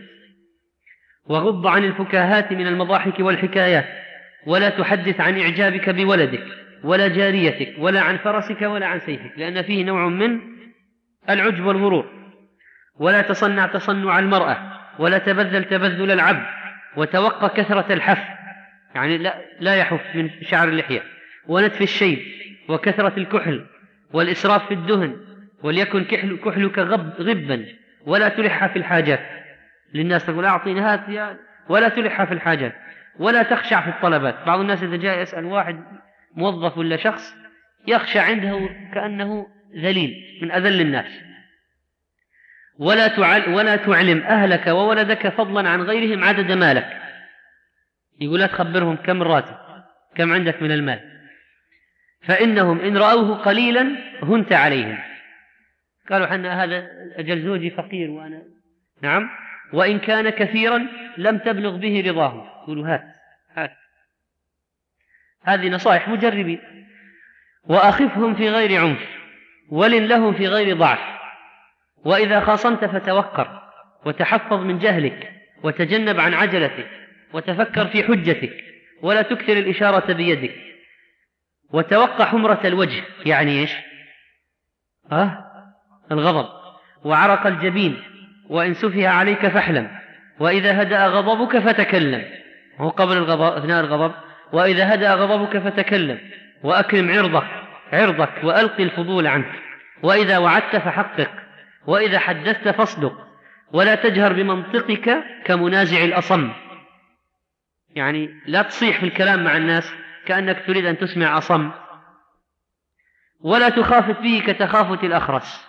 [SPEAKER 2] وغض عن الفكاهات من المضاحك والحكايات، ولا تحدث عن إعجابك بولدك ولا جاريتك ولا عن فرسك ولا عن سيفك، لأن فيه نوع من العجب والغرور. ولا تصنع تصنع المرأة، ولا تبذل تبذل العبد، وتوقى كثرة الحف، يعني لا, لا يحف من شعر اللحية، ونتف الشيب، وكثرة الكحل، والإسراف في الدهن، وليكن كحل كحلك غب غبا، ولا تلح في الحاجات، للناس تقول أعطيني هات، ولا تلح في الحاجات، ولا تخشع في الطلبات. بعض الناس إذا جاء يسأل واحد موظف ولا شخص يخشى عنده كأنه ذليل من أذل الناس. ولا تعل ولا تعلم أهلك وولدك فضلا عن غيرهم عدد مالك، يقول لا تخبرهم كم راتب، كم عندك من المال، فإنهم إن رأوه قليلا هنت عليهم. قالوا حنا هذا أجل زوجي فقير وأنا نعم، وإن كان كثيرا لم تبلغ به رضاه، يقولوا هات هات. هذه نصائح مجربين. وأخفهم في غير عنف، ولن لهم في غير ضعف، وإذا خاصمت فتوقر، وتحفظ من جهلك، وتجنب عن عجلتك، وتفكر في حجتك، ولا تكثر الإشارة بيدك، وتوقع حمرة الوجه، يعني إيش؟ أه؟ الغضب، وعرق الجبين، وإن سفه عليك فاحلم، وإذا هدأ غضبك فتكلم، هو قبل الغضب أثناء الغضب، وإذا هدأ غضبك فتكلم، وأكرم عرضك عرضك وألقي الفضول عنك، وإذا وعدت فحقق، وإذا حدثت فاصدق، ولا تجهر بمنطقك كمنازع الأصم، يعني لا تصيح في الكلام مع الناس كأنك تريد أن تسمع أصم، ولا تخافت به كتخافت الأخرس،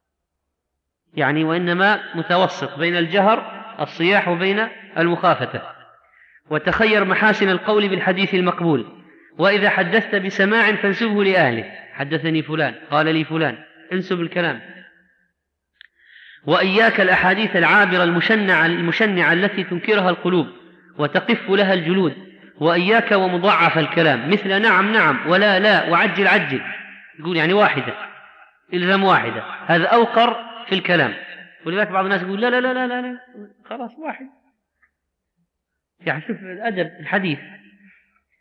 [SPEAKER 2] يعني وإنما متوسط بين الجهر الصياح وبين المخافتة. وتخير محاسن القول بالحديث المقبول، وإذا حدثت بسماع فانسبه لأهله، حدثني فلان قال لي فلان، انسب الكلام. وإياك الأحاديث العابرة المشنعة, المشنعة التي تنكرها القلوب وتقف لها الجلود، وإياك ومضاعف الكلام مثل نعم نعم ولا لا وعجل عجل، يقول يعني واحدة، إلزم واحدة، هذا أوقر في الكلام. ولذلك بعض الناس يقول لا لا لا لا لا, لا. خلاص واحد، يعني شوف الأدب الحديث.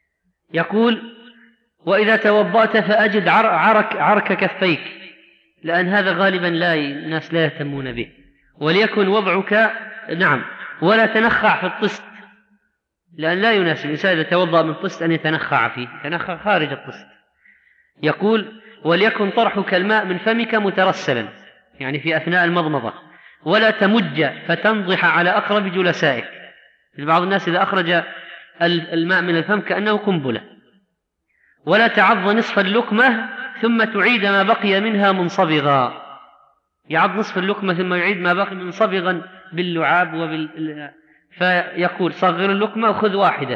[SPEAKER 2] يقول: وإذا توضأت فأجد عرك, عرك كفيك، لأن هذا غالبا لا الناس لا يهتمون به. وليكن وضعك نعم ولا تنخع في الطست، لأن لا يناسب الإنسان إذا توضأ من طست أن يتنخع فيه، يتنخع خارج الطست. يقول: وليكن طرحك الماء من فمك مترسلا، يعني في أثناء المضمضة، ولا تمج فتنضح على أقرب جلسائك. بعض الناس إذا أخرج الماء من الفم كأنه قنبلة. ولا تعض نصف اللقمة ثم تعيد ما بقي منها منصبغا، يعض نصف اللقمة ثم يعيد ما بقي منصبغا باللعاب وبال... فيقول: صغر اللقمة وخذ واحدة،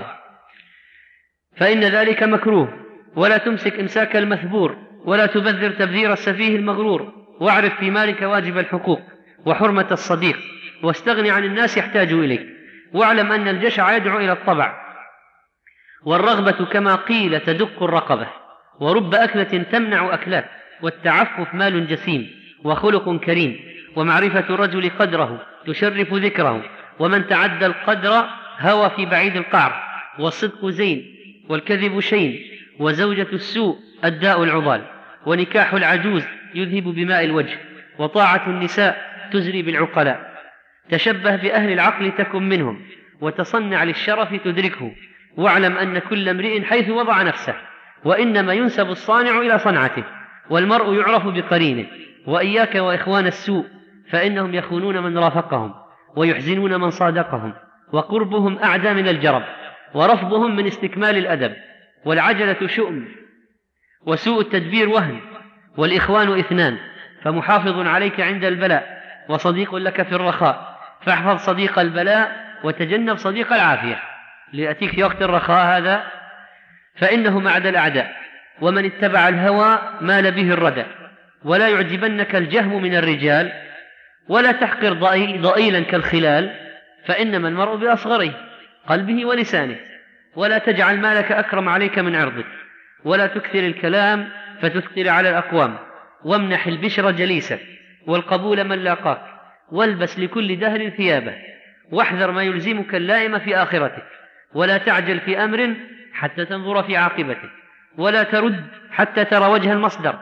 [SPEAKER 2] فإن ذلك مكروه. ولا تمسك إمساك المثبور، ولا تبذر تبذير السفيه المغرور، واعرف في مالك واجب الحقوق وحرمة الصديق، واستغني عن الناس يحتاجوا إليك، واعلم أن الجشع يدعو إلى الطبع، والرغبة كما قيل تدق الرقبة، ورب أكلة تمنع أكلات، والتعفف مال جسيم وخلق كريم، ومعرفة الرجل قدره تشرف ذكره، ومن تعدى القدر هوى في بعيد القعر، والصدق زين والكذب شين، وزوجة السوء الداء العضال، ونكاح العجوز يذهب بماء الوجه، وطاعة النساء تزري بالعقلاء. تشبه بأهل العقل تكن منهم، وتصنع للشرف تدركه، واعلم أن كل امرئ حيث وضع نفسه، وإنما ينسب الصانع إلى صنعته، والمرء يعرف بقرينه. وإياك وإخوان السوء، فإنهم يخونون من رافقهم، ويحزنون من صادقهم، وقربهم أعدى من الجرب، ورفضهم من استكمال الأدب. والعجلة شؤم، وسوء التدبير وهن، والإخوان إثنان، فمحافظ عليك عند البلاء، وصديق لك في الرخاء، فاحفظ صديق البلاء وتجنب صديق العافية، ليأتيك في وقت الرخاء هذا فإنه معد الأعداء. ومن اتبع الهوى مال به الردى، ولا يعجبنك الجهم من الرجال، ولا تحقر ضئيلا كالخلال، فإنما المرء بأصغره قلبه ولسانه. ولا تجعل مالك أكرم عليك من عرضك، ولا تكثر الكلام فتثقل على الأقوام، وامنح البشر جليسك، والقبول من لاقاك، والبس لكل دهر ثيابه، واحذر ما يلزمك اللائم في آخرتك، ولا تعجل في أمر حتى تنظر في عاقبته، ولا ترد حتى ترى وجه المصدر،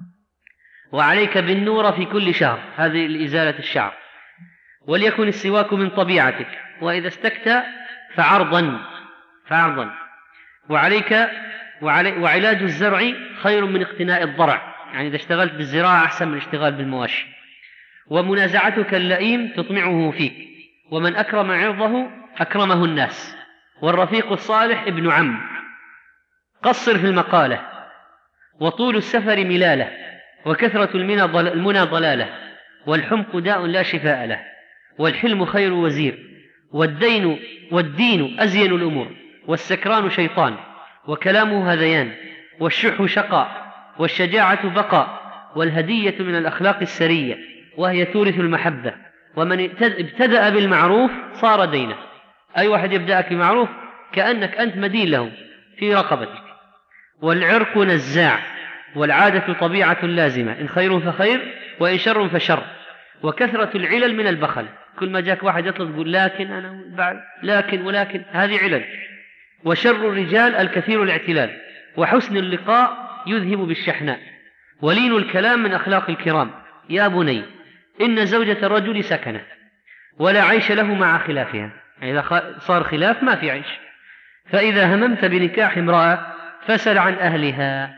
[SPEAKER 2] وعليك بالنور في كل شهر، هذه لإزالة الشعر. وليكن السواك من طبيعتك، وإذا استكت فعرضا فعرضا وعليك وعلي وعلاج الزرع خير من اقتناء الضرع، يعني إذا اشتغلت بالزراعة أحسن من الاشتغال بالمواشي. ومنازعتك اللئيم تطمعه فيك، ومن أكرم عرضه أكرمه الناس. والرفيق الصالح ابن عم. قصر في المقالة، وطول السفر ملالة، وكثرة المنى ضلالة، والحمق داء لا شفاء له، والحلم خير وزير، والدين والدين أزين الأمور، والسكران شيطان، وكلامه هذيان، والشح شقاء، والشجاعة بقاء، والهدية من الأخلاق السرية، وهي تورث المحبة. ومن ابتدأ بالمعروف صار دينه، أي واحد يبدأك بمعروف كأنك أنت مدين له في رقبتك. والعرق نزاع، والعادة طبيعة لازمة، إن خير فخير وإن شر فشر. وكثرة العلل من البخل، كل ما جاك واحد يطلب يقول لكن أنا بعد لكن ولكن، هذه علل. وشر الرجال الكثير الاعتلال، وحسن اللقاء يذهب بالشحناء. ولين الكلام من أخلاق الكرام. يا بني إن زوجة الرجل سكنة، ولا عيش له مع خلافها، يعني إذا صار خلاف ما في عيش. فإذا هممت بنكاح امرأة فسل عن أهلها،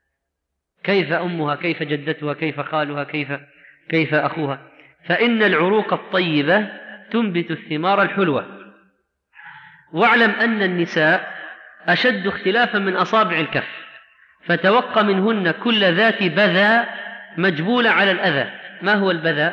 [SPEAKER 2] كيف أمها، كيف جدتها، كيف خالها، كيف كيف أخوها، فإن العروق الطيبة تنبت الثمار الحلوة. واعلم أن النساء أشد اختلافا من أصابع الكف، فتوق منهن كل ذات بذى مجبولة على الأذى. ما هو البذى؟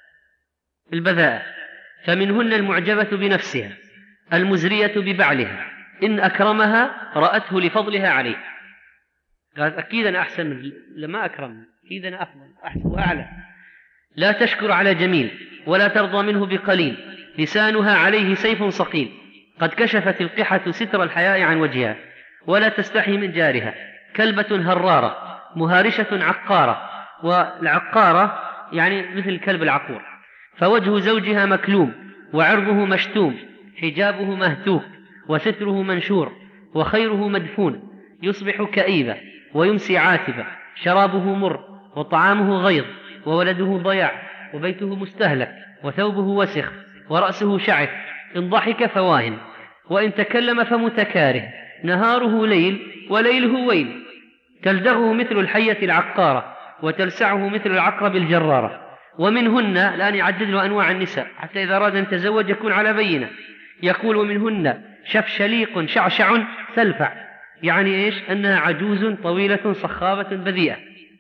[SPEAKER 2] البذاء. فمنهن المعجبة بنفسها المزرية ببعلها، إن أكرمها رأته لفضلها عليه، قالت أكيد أنا أحسن لما أكرم، أكيد أنا أفضل أحسن وأعلى. لا تشكر على جميل، ولا ترضى منه بقليل، لسانها عليه سيف صقيل، قد كشفت القحة ستر الحياء عن وجهها، ولا تستحي من جارها، كلبة هرارة مهارشة عقارة. والعقارة يعني مثل الكلب العقور. فوجه زوجها مكلوم، وعرضه مشتوم، حجابه مهتوك، وستره منشور، وخيره مدفون، يصبح كئيبا ويمسي عاتبا، شرابه مر وطعامه غيظ وولده ضياع وبيته مستهلك وثوبه وسخ ورأسه شعث، إن ضحك فواهن وإن تكلم فمتكاره، نهاره ليل وليله ويل، تلدغه مثل الحية العقارة وتلسعه مثل العقرب الجرارة. ومنهن، الآن يعدد له أنواع النساء حتى إذا أراد أن يتزوج يكون على بينة، يقول ومنهن شفشليق شعشع سلفع، يعني إيش؟ أنها عجوز طويلة صخابة بذيئة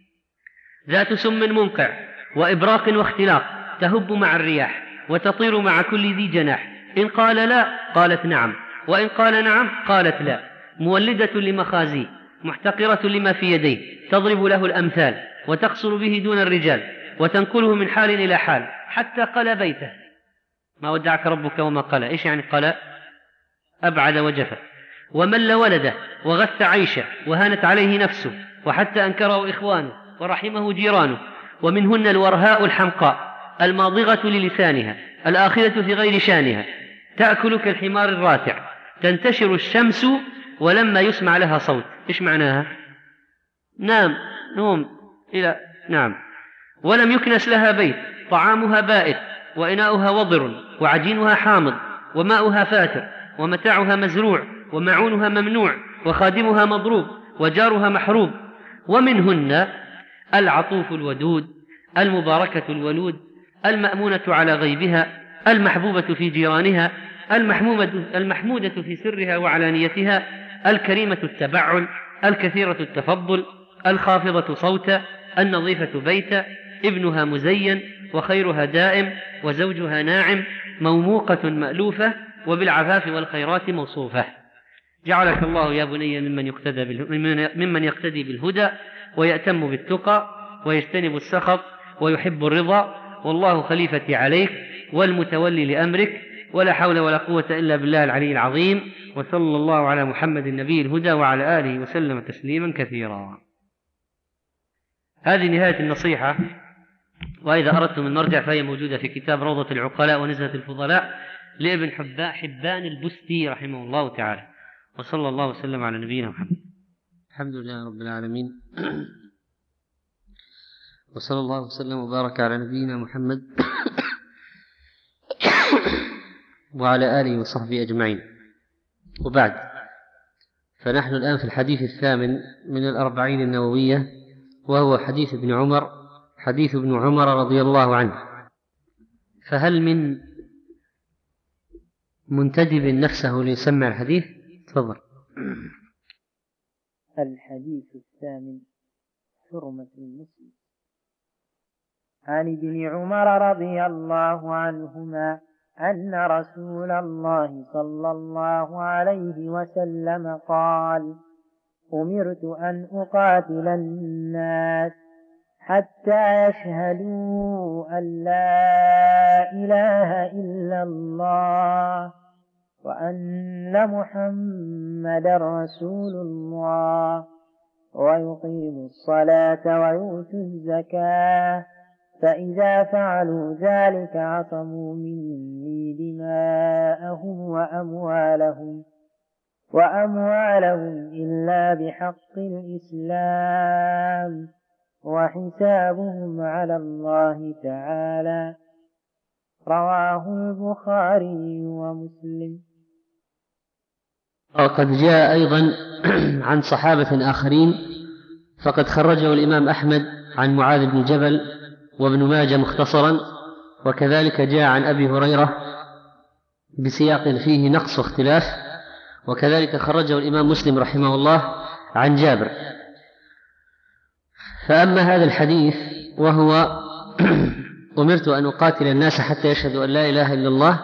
[SPEAKER 2] ذات سم منقع وإبراق واختلاق، تهب مع الرياح وتطير مع كل ذي جناح، إن قال لا قالت نعم، وإن قال نعم قالت لا، مولدة لمخازيه، محتقرة لما في يديه، تضرب له الأمثال وتقصر به دون الرجال، وتنقله من حال إلى حال حتى قل بيته. ما ودعك ربك وما قلى، إيش يعني قلى؟ أبعد وجفا. ومل ولده وغث عيشه وهانت عليه نفسه، وحتى أنكره إخوانه ورحمه جيرانه. ومنهن الورهاء الحمقاء الماضغة للسانها الآخذة في غير شانها، تأكل كالحمار الراتع، تنتشر الشمس ولما يسمع لها صوت. إيش معناها؟ نام نوم إلى نعم. ولم يكنس لها بيت، طعامها بائت وإناؤها وضر وعجينها حامض وماؤها فاتر ومتاعها مزروع ومعونها ممنوع وخادمها مضروب وجارها محروب. ومنهن العطوف الودود المباركة الولود المأمونة على غيبها المحبوبة في جيرانها المحمودة في سرها وعلانيتها الكريمة التبعل الكثيرة التفضل الخافضة صوتا النظيفة بيتا ابنها مزين وخيرها دائم وزوجها ناعم موموقة مألوفة وبالعفاف والخيرات موصوفة. جعلك الله يا بني ممن يقتدى ممن يقتدي بالهدى ويأتم بالتقى ويجتنب السخط ويحب الرضا، والله خليفتي عليك والمتولي لأمرك، ولا حول ولا قوة إلا بالله العلي العظيم. وصلى الله على محمد النبي الهدى وعلى آله وسلم تسليما كثيرا. هذه نهاية النصيحة، وإذا أردتم المرجع فهي موجودة في كتاب روضة العقلاء ونزهة الفضلاء لابن حبان البستي رحمه الله تعالى. وصلى الله وسلم على نبينا محمد. الحمد لله رب العالمين، وصلى الله وسلم وبارك على نبينا محمد وعلى آله وصحبه أجمعين. وبعد، فنحن الآن في الحديث الثامن من الأربعين النووية، وهو حديث ابن عمر حديث ابن عمر رضي الله عنه. فهل من منتدب نفسه ليسمع الحديث؟ تفضل.
[SPEAKER 4] الحديث الثامن: حرمة المسلم. عن ابن عمر رضي الله عنهما أن رسول الله صلى الله عليه وسلم قال: أمرت أن أقاتل الناس حتى يشهدوا أن لا إله إلا الله وأن محمدا رسول الله ويقيموا الصلاة ويؤتوا الزكاة، فإذا فعلوا ذلك عصموا مني دماءهم وأموالهم وأموالهم إلا بحق الإسلام، وحسابهم على الله تعالى. رواه البخاري ومسلم.
[SPEAKER 2] وقد جاء أيضا عن صحابة آخرين، فقد خرجه الإمام أحمد عن معاذ بن جبل وابن ماجه مختصرا، وكذلك جاء عن أبي هريرة بسياق فيه نقص واختلاف، وكذلك خرجه الإمام مسلم رحمه الله عن جابر. فأما هذا الحديث وهو أمرت أن أقاتل الناس حتى يشهدوا أن لا إله إلا الله،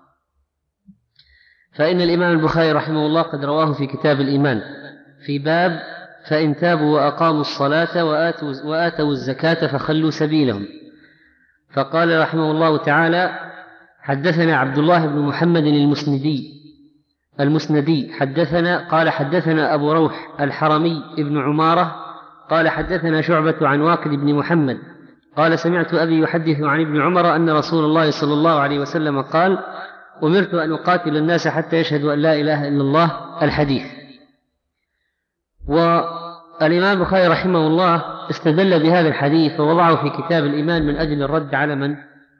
[SPEAKER 2] فإن الإمام البخاري رحمه الله قد رواه في كتاب الإيمان في باب فإن تابوا وأقاموا الصلاة وآتوا, وآتوا الزكاة فخلوا سبيلهم. فقال رحمه الله تعالى: حدثنا عبد الله بن محمد المسندي المسندي حدثنا قال حدثنا أبو روح الحرمي ابن عمارة قال حدثنا شعبة عن واقد بن محمد قال سمعت أبي يحدث عن ابن عمر أن رسول الله صلى الله عليه وسلم قال: أمرت أن أقاتل الناس حتى يشهدوا أن لا إله إلا الله. الحديث. والإمام البخاري رحمه الله استدل بهذا الحديث ووضعه في كتاب الإيمان من أجل الرد على من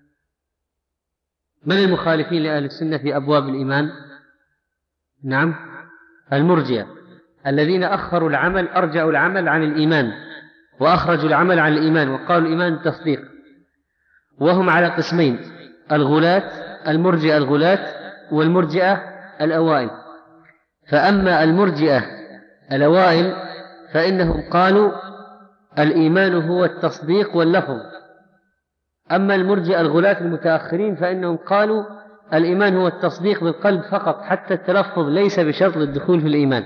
[SPEAKER 2] من المخالفين لأهل السنة في أبواب الإيمان. نعم، المرجئة الذين أخروا العمل، أرجعوا العمل عن الإيمان وأخرجوا العمل عن الإيمان وقالوا الإيمان التصديق، وهم على قسمين: الغلاة، المرجئة الغلاة، والمرجئة الأوائل. فأما المرجئة الأوائل فإنهم قالوا الإيمان هو التصديق واللفظ، أما المرجئة الغلاة المتأخرين فإنهم قالوا الإيمان هو التصديق بالقلب فقط، حتى التلفظ ليس بشرط للدخول في الإيمان.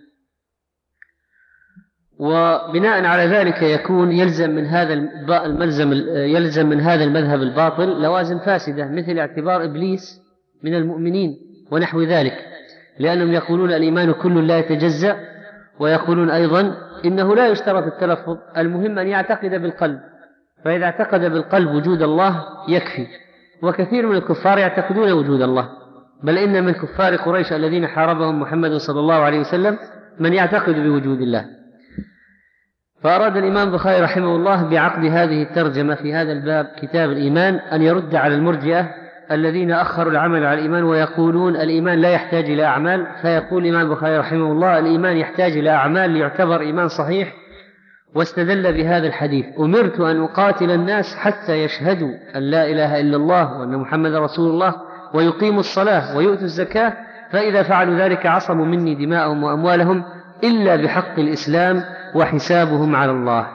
[SPEAKER 2] وبناء على ذلك يكون يلزم من هذا الملزم يلزم من هذا المذهب الباطل لوازم فاسدة، مثل اعتبار إبليس من المؤمنين ونحو ذلك، لأنهم يقولون الإيمان كل لا يتجزأ، ويقولون أيضا إنه لا يشترط التلفظ، المهم أن يعتقد بالقلب، فإذا اعتقد بالقلب وجود الله يكفي. وكثير من الكفار يعتقدون وجود الله، بل إن من كفار قريش الذين حاربهم محمد صلى الله عليه وسلم من يعتقد بوجود الله. فأراد الإمام البخاري رحمه الله بعقد هذه الترجمة في هذا الباب كتاب الإيمان أن يرد على المرجئة الذين أخروا العمل على الإيمان ويقولون الإيمان لا يحتاج إلى أعمال. فيقول الإمام البخاري رحمه الله الإيمان يحتاج إلى أعمال ليعتبر إيمان صحيح، واستدل بهذا الحديث: أمرت أن أقاتل الناس حتى يشهدوا أن لا إله إلا الله وأن محمد رسول الله ويقيموا الصلاة ويؤتوا الزكاة، فإذا فعلوا ذلك عصموا مني دماءهم وأموالهم إلا بحق الإسلام وحسابهم على الله.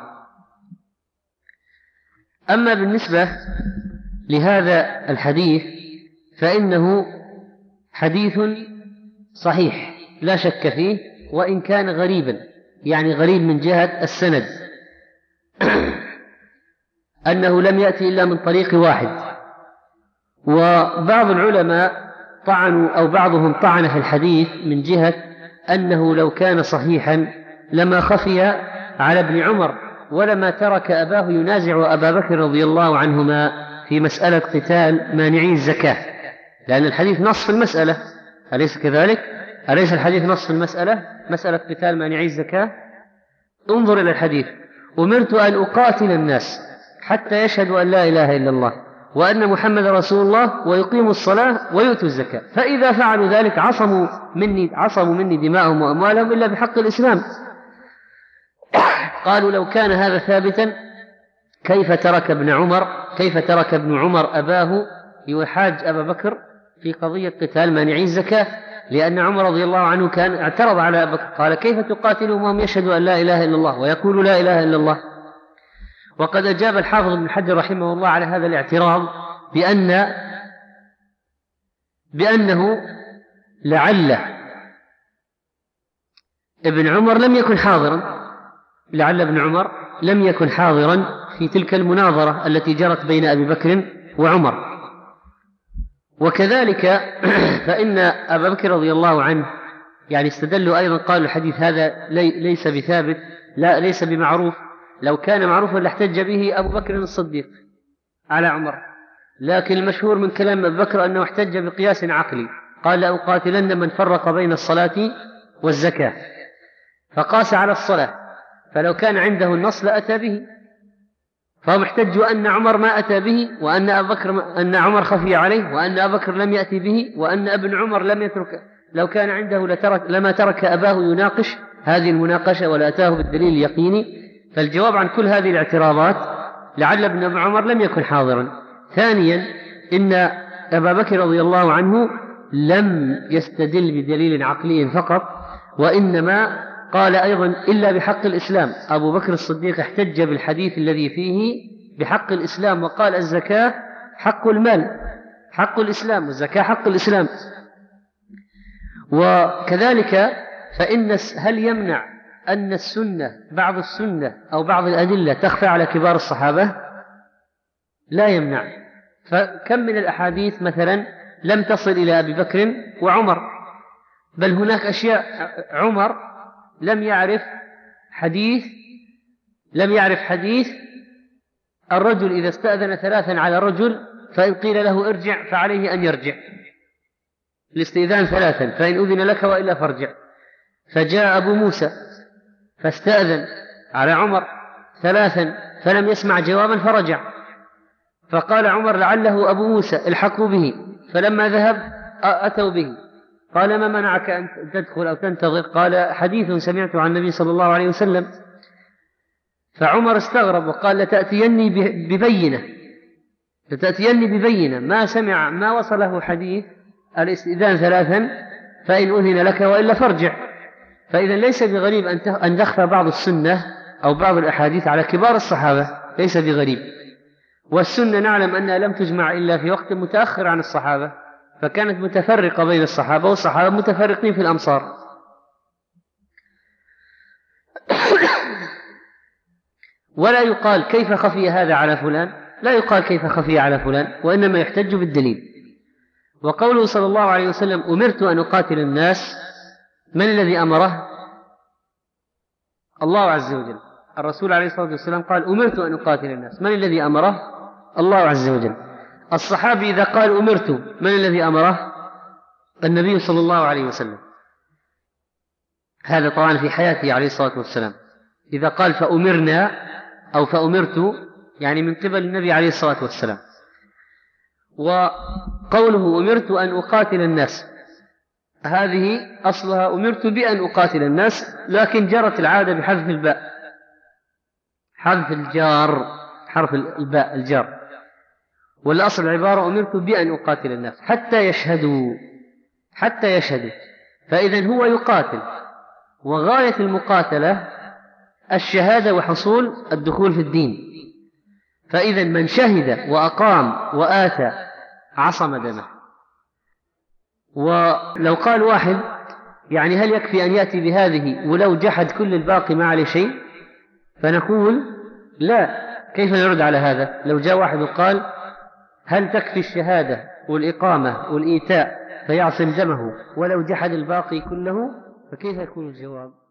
[SPEAKER 2] أما بالنسبة لهذا الحديث فإنه حديث صحيح لا شك فيه، وإن كان غريبا، يعني غريب من جهة السند أنه لم يأتي إلا من طريق واحد. وبعض العلماء طعنوا أو بعضهم طعن في الحديث من جهة أنه لو كان صحيحا لما خفي على ابن عمر ولما ترك أباه ينازع أبا بكر رضي الله عنهما في مسألة قتال مانعي الزكاة، لأن الحديث نص في المسألة، أليس كذلك؟ أليس الحديث نص في المسألة، مسألة قتال مانعي الزكاة؟ انظر إلى الحديث: أمرت أن أقاتل الناس حتى يشهدوا أن لا إله إلا الله وأن محمد رسول الله ويقيموا الصلاة ويؤتوا الزكاة، فإذا فعلوا ذلك عصموا مني عصموا مني دماءهم وأموالهم إلا بحق الإسلام. قالوا لو كان هذا ثابتا كيف ترك ابن عمر كيف ترك ابن عمر أباه يحاج أبا بكر في قضية قتال مانعي الزكاة؟ لأن عمر رضي الله عنه كان اعترض على أبا بكر، قال: كيف تقاتلهم وهم يشهدوا أن لا إله إلا الله ويقولوا لا إله إلا الله؟ وقد أجاب الحافظ ابن حجر رحمه الله على هذا الاعتراض بأن بأنه لعل ابن عمر لم يكن حاضرا لعل ابن عمر لم يكن حاضرا في تلك المناظرة التي جرت بين أبي بكر وعمر. وكذلك فإن أبا بكر رضي الله عنه يعني استدلوا أيضا، قالوا الحديث هذا ليس بثابت، لا ليس بمعروف، لو كان معروفا لاحتج به أبو بكر الصديق على عمر، لكن المشهور من كلام أبي بكر أنه احتج بقياس عقلي، قال: لأقاتلن من فرق بين الصلاة والزكاة، فقاس على الصلاة، فلو كان عنده النص لأتى به، فهم احتجوا أن عمر ما أتى به، وأن أبا بكر أن عمر خفي عليه، وأن أبا بكر لم يأتي به، وأن ابن عمر لم يترك، لو كان عنده لترك لما ترك أباه يناقش هذه المناقشة ولا أتاه بالدليل اليقيني. فالجواب عن كل هذه الاعتراضات لعل ابن عمر لم يكن حاضرا. ثانيا إن أبا بكر رضي الله عنه لم يستدل بدليل عقلي فقط، وإنما قال أيضا إلا بحق الإسلام. أبو بكر الصديق احتج بالحديث الذي فيه بحق الإسلام، وقال: الزكاة حق المال، حق الإسلام، والزكاة حق الإسلام. وكذلك فإن هل يمنع أن السنة بعض السنة أو بعض الأدلة تخفى على كبار الصحابة؟ لا يمنع. فكم من الأحاديث مثلا لم تصل إلى أبي بكر وعمر، بل هناك أشياء عمر لم يعرف حديث لم يعرف حديث الرجل إذا استأذن ثلاثا على الرجل فإن قيل له ارجع فعليه أن يرجع، الاستئذان ثلاثا، فإن أذن لك وإلا فارجع. فجاء أبو موسى فاستأذن على عمر ثلاثا فلم يسمع جوابا فرجع، فقال عمر لعله أبو موسى الحقوا به، فلما ذهب أتوا به، قال ما منعك أن تدخل أو تنتظر؟ قال حديث سمعته عن النبي صلى الله عليه وسلم. فعمر استغرب وقال لتأتيني ببينة لتأتيني ببينة ما سمع ما وصله حديث الاستئذان ثلاثا فإن أذن لك وإلا فارجع. فإذا ليس بغريب أن تخفى بعض السنة أو بعض الأحاديث على كبار الصحابة، ليس بغريب. والسنة نعلم أنها لم تجمع إلا في وقت متأخر عن الصحابة، فكانت متفرقة بين الصحابة، والصحابة متفرقين في الأمصار. ولا يقال كيف خفي هذا على فلان، لا يقال كيف خفي على فلان، وإنما يحتج بالدليل. وقوله صلى الله عليه وسلم أمرت أن أقاتل الناس، من الذي أمره؟ الله عز وجل. الرسول عليه الصلاة والسلام قال أمرت أن أقاتل الناس، من الذي أمره؟ الله عز وجل. الصحابي إذا قال أمرت، من الذي أمره؟ النبي صلى الله عليه وسلم. هذا طبعا في حياته عليه الصلاة والسلام. إذا قال فأمرنا أو فأمرت يعني من قبل النبي عليه الصلاة والسلام. وقوله أمرت أن أقاتل الناس، هذه أصلها أمرت بأن أقاتل الناس، لكن جرت العادة بحذف الباء، حذف الجار، حرف الباء الجار. والأصل العبارة أمرت بأن أقاتل الناس حتى يشهدوا، حتى يشهدوا. فإذا هو يقاتل، وغاية المقاتلة الشهادة وحصول الدخول في الدين. فإذا من شهد وأقام وآتى عصم دمه. ولو قال واحد يعني هل يكفي أن يأتي بهذه ولو جحد كل الباقي ما عليه شيء؟ فنقول لا. كيف نرد على هذا؟ لو جاء واحد وقال هل تكفي الشهادة والإقامة والإيتاء فيعصم دمه ولو جحد الباقي كله؟ فكيف يكون الجواب؟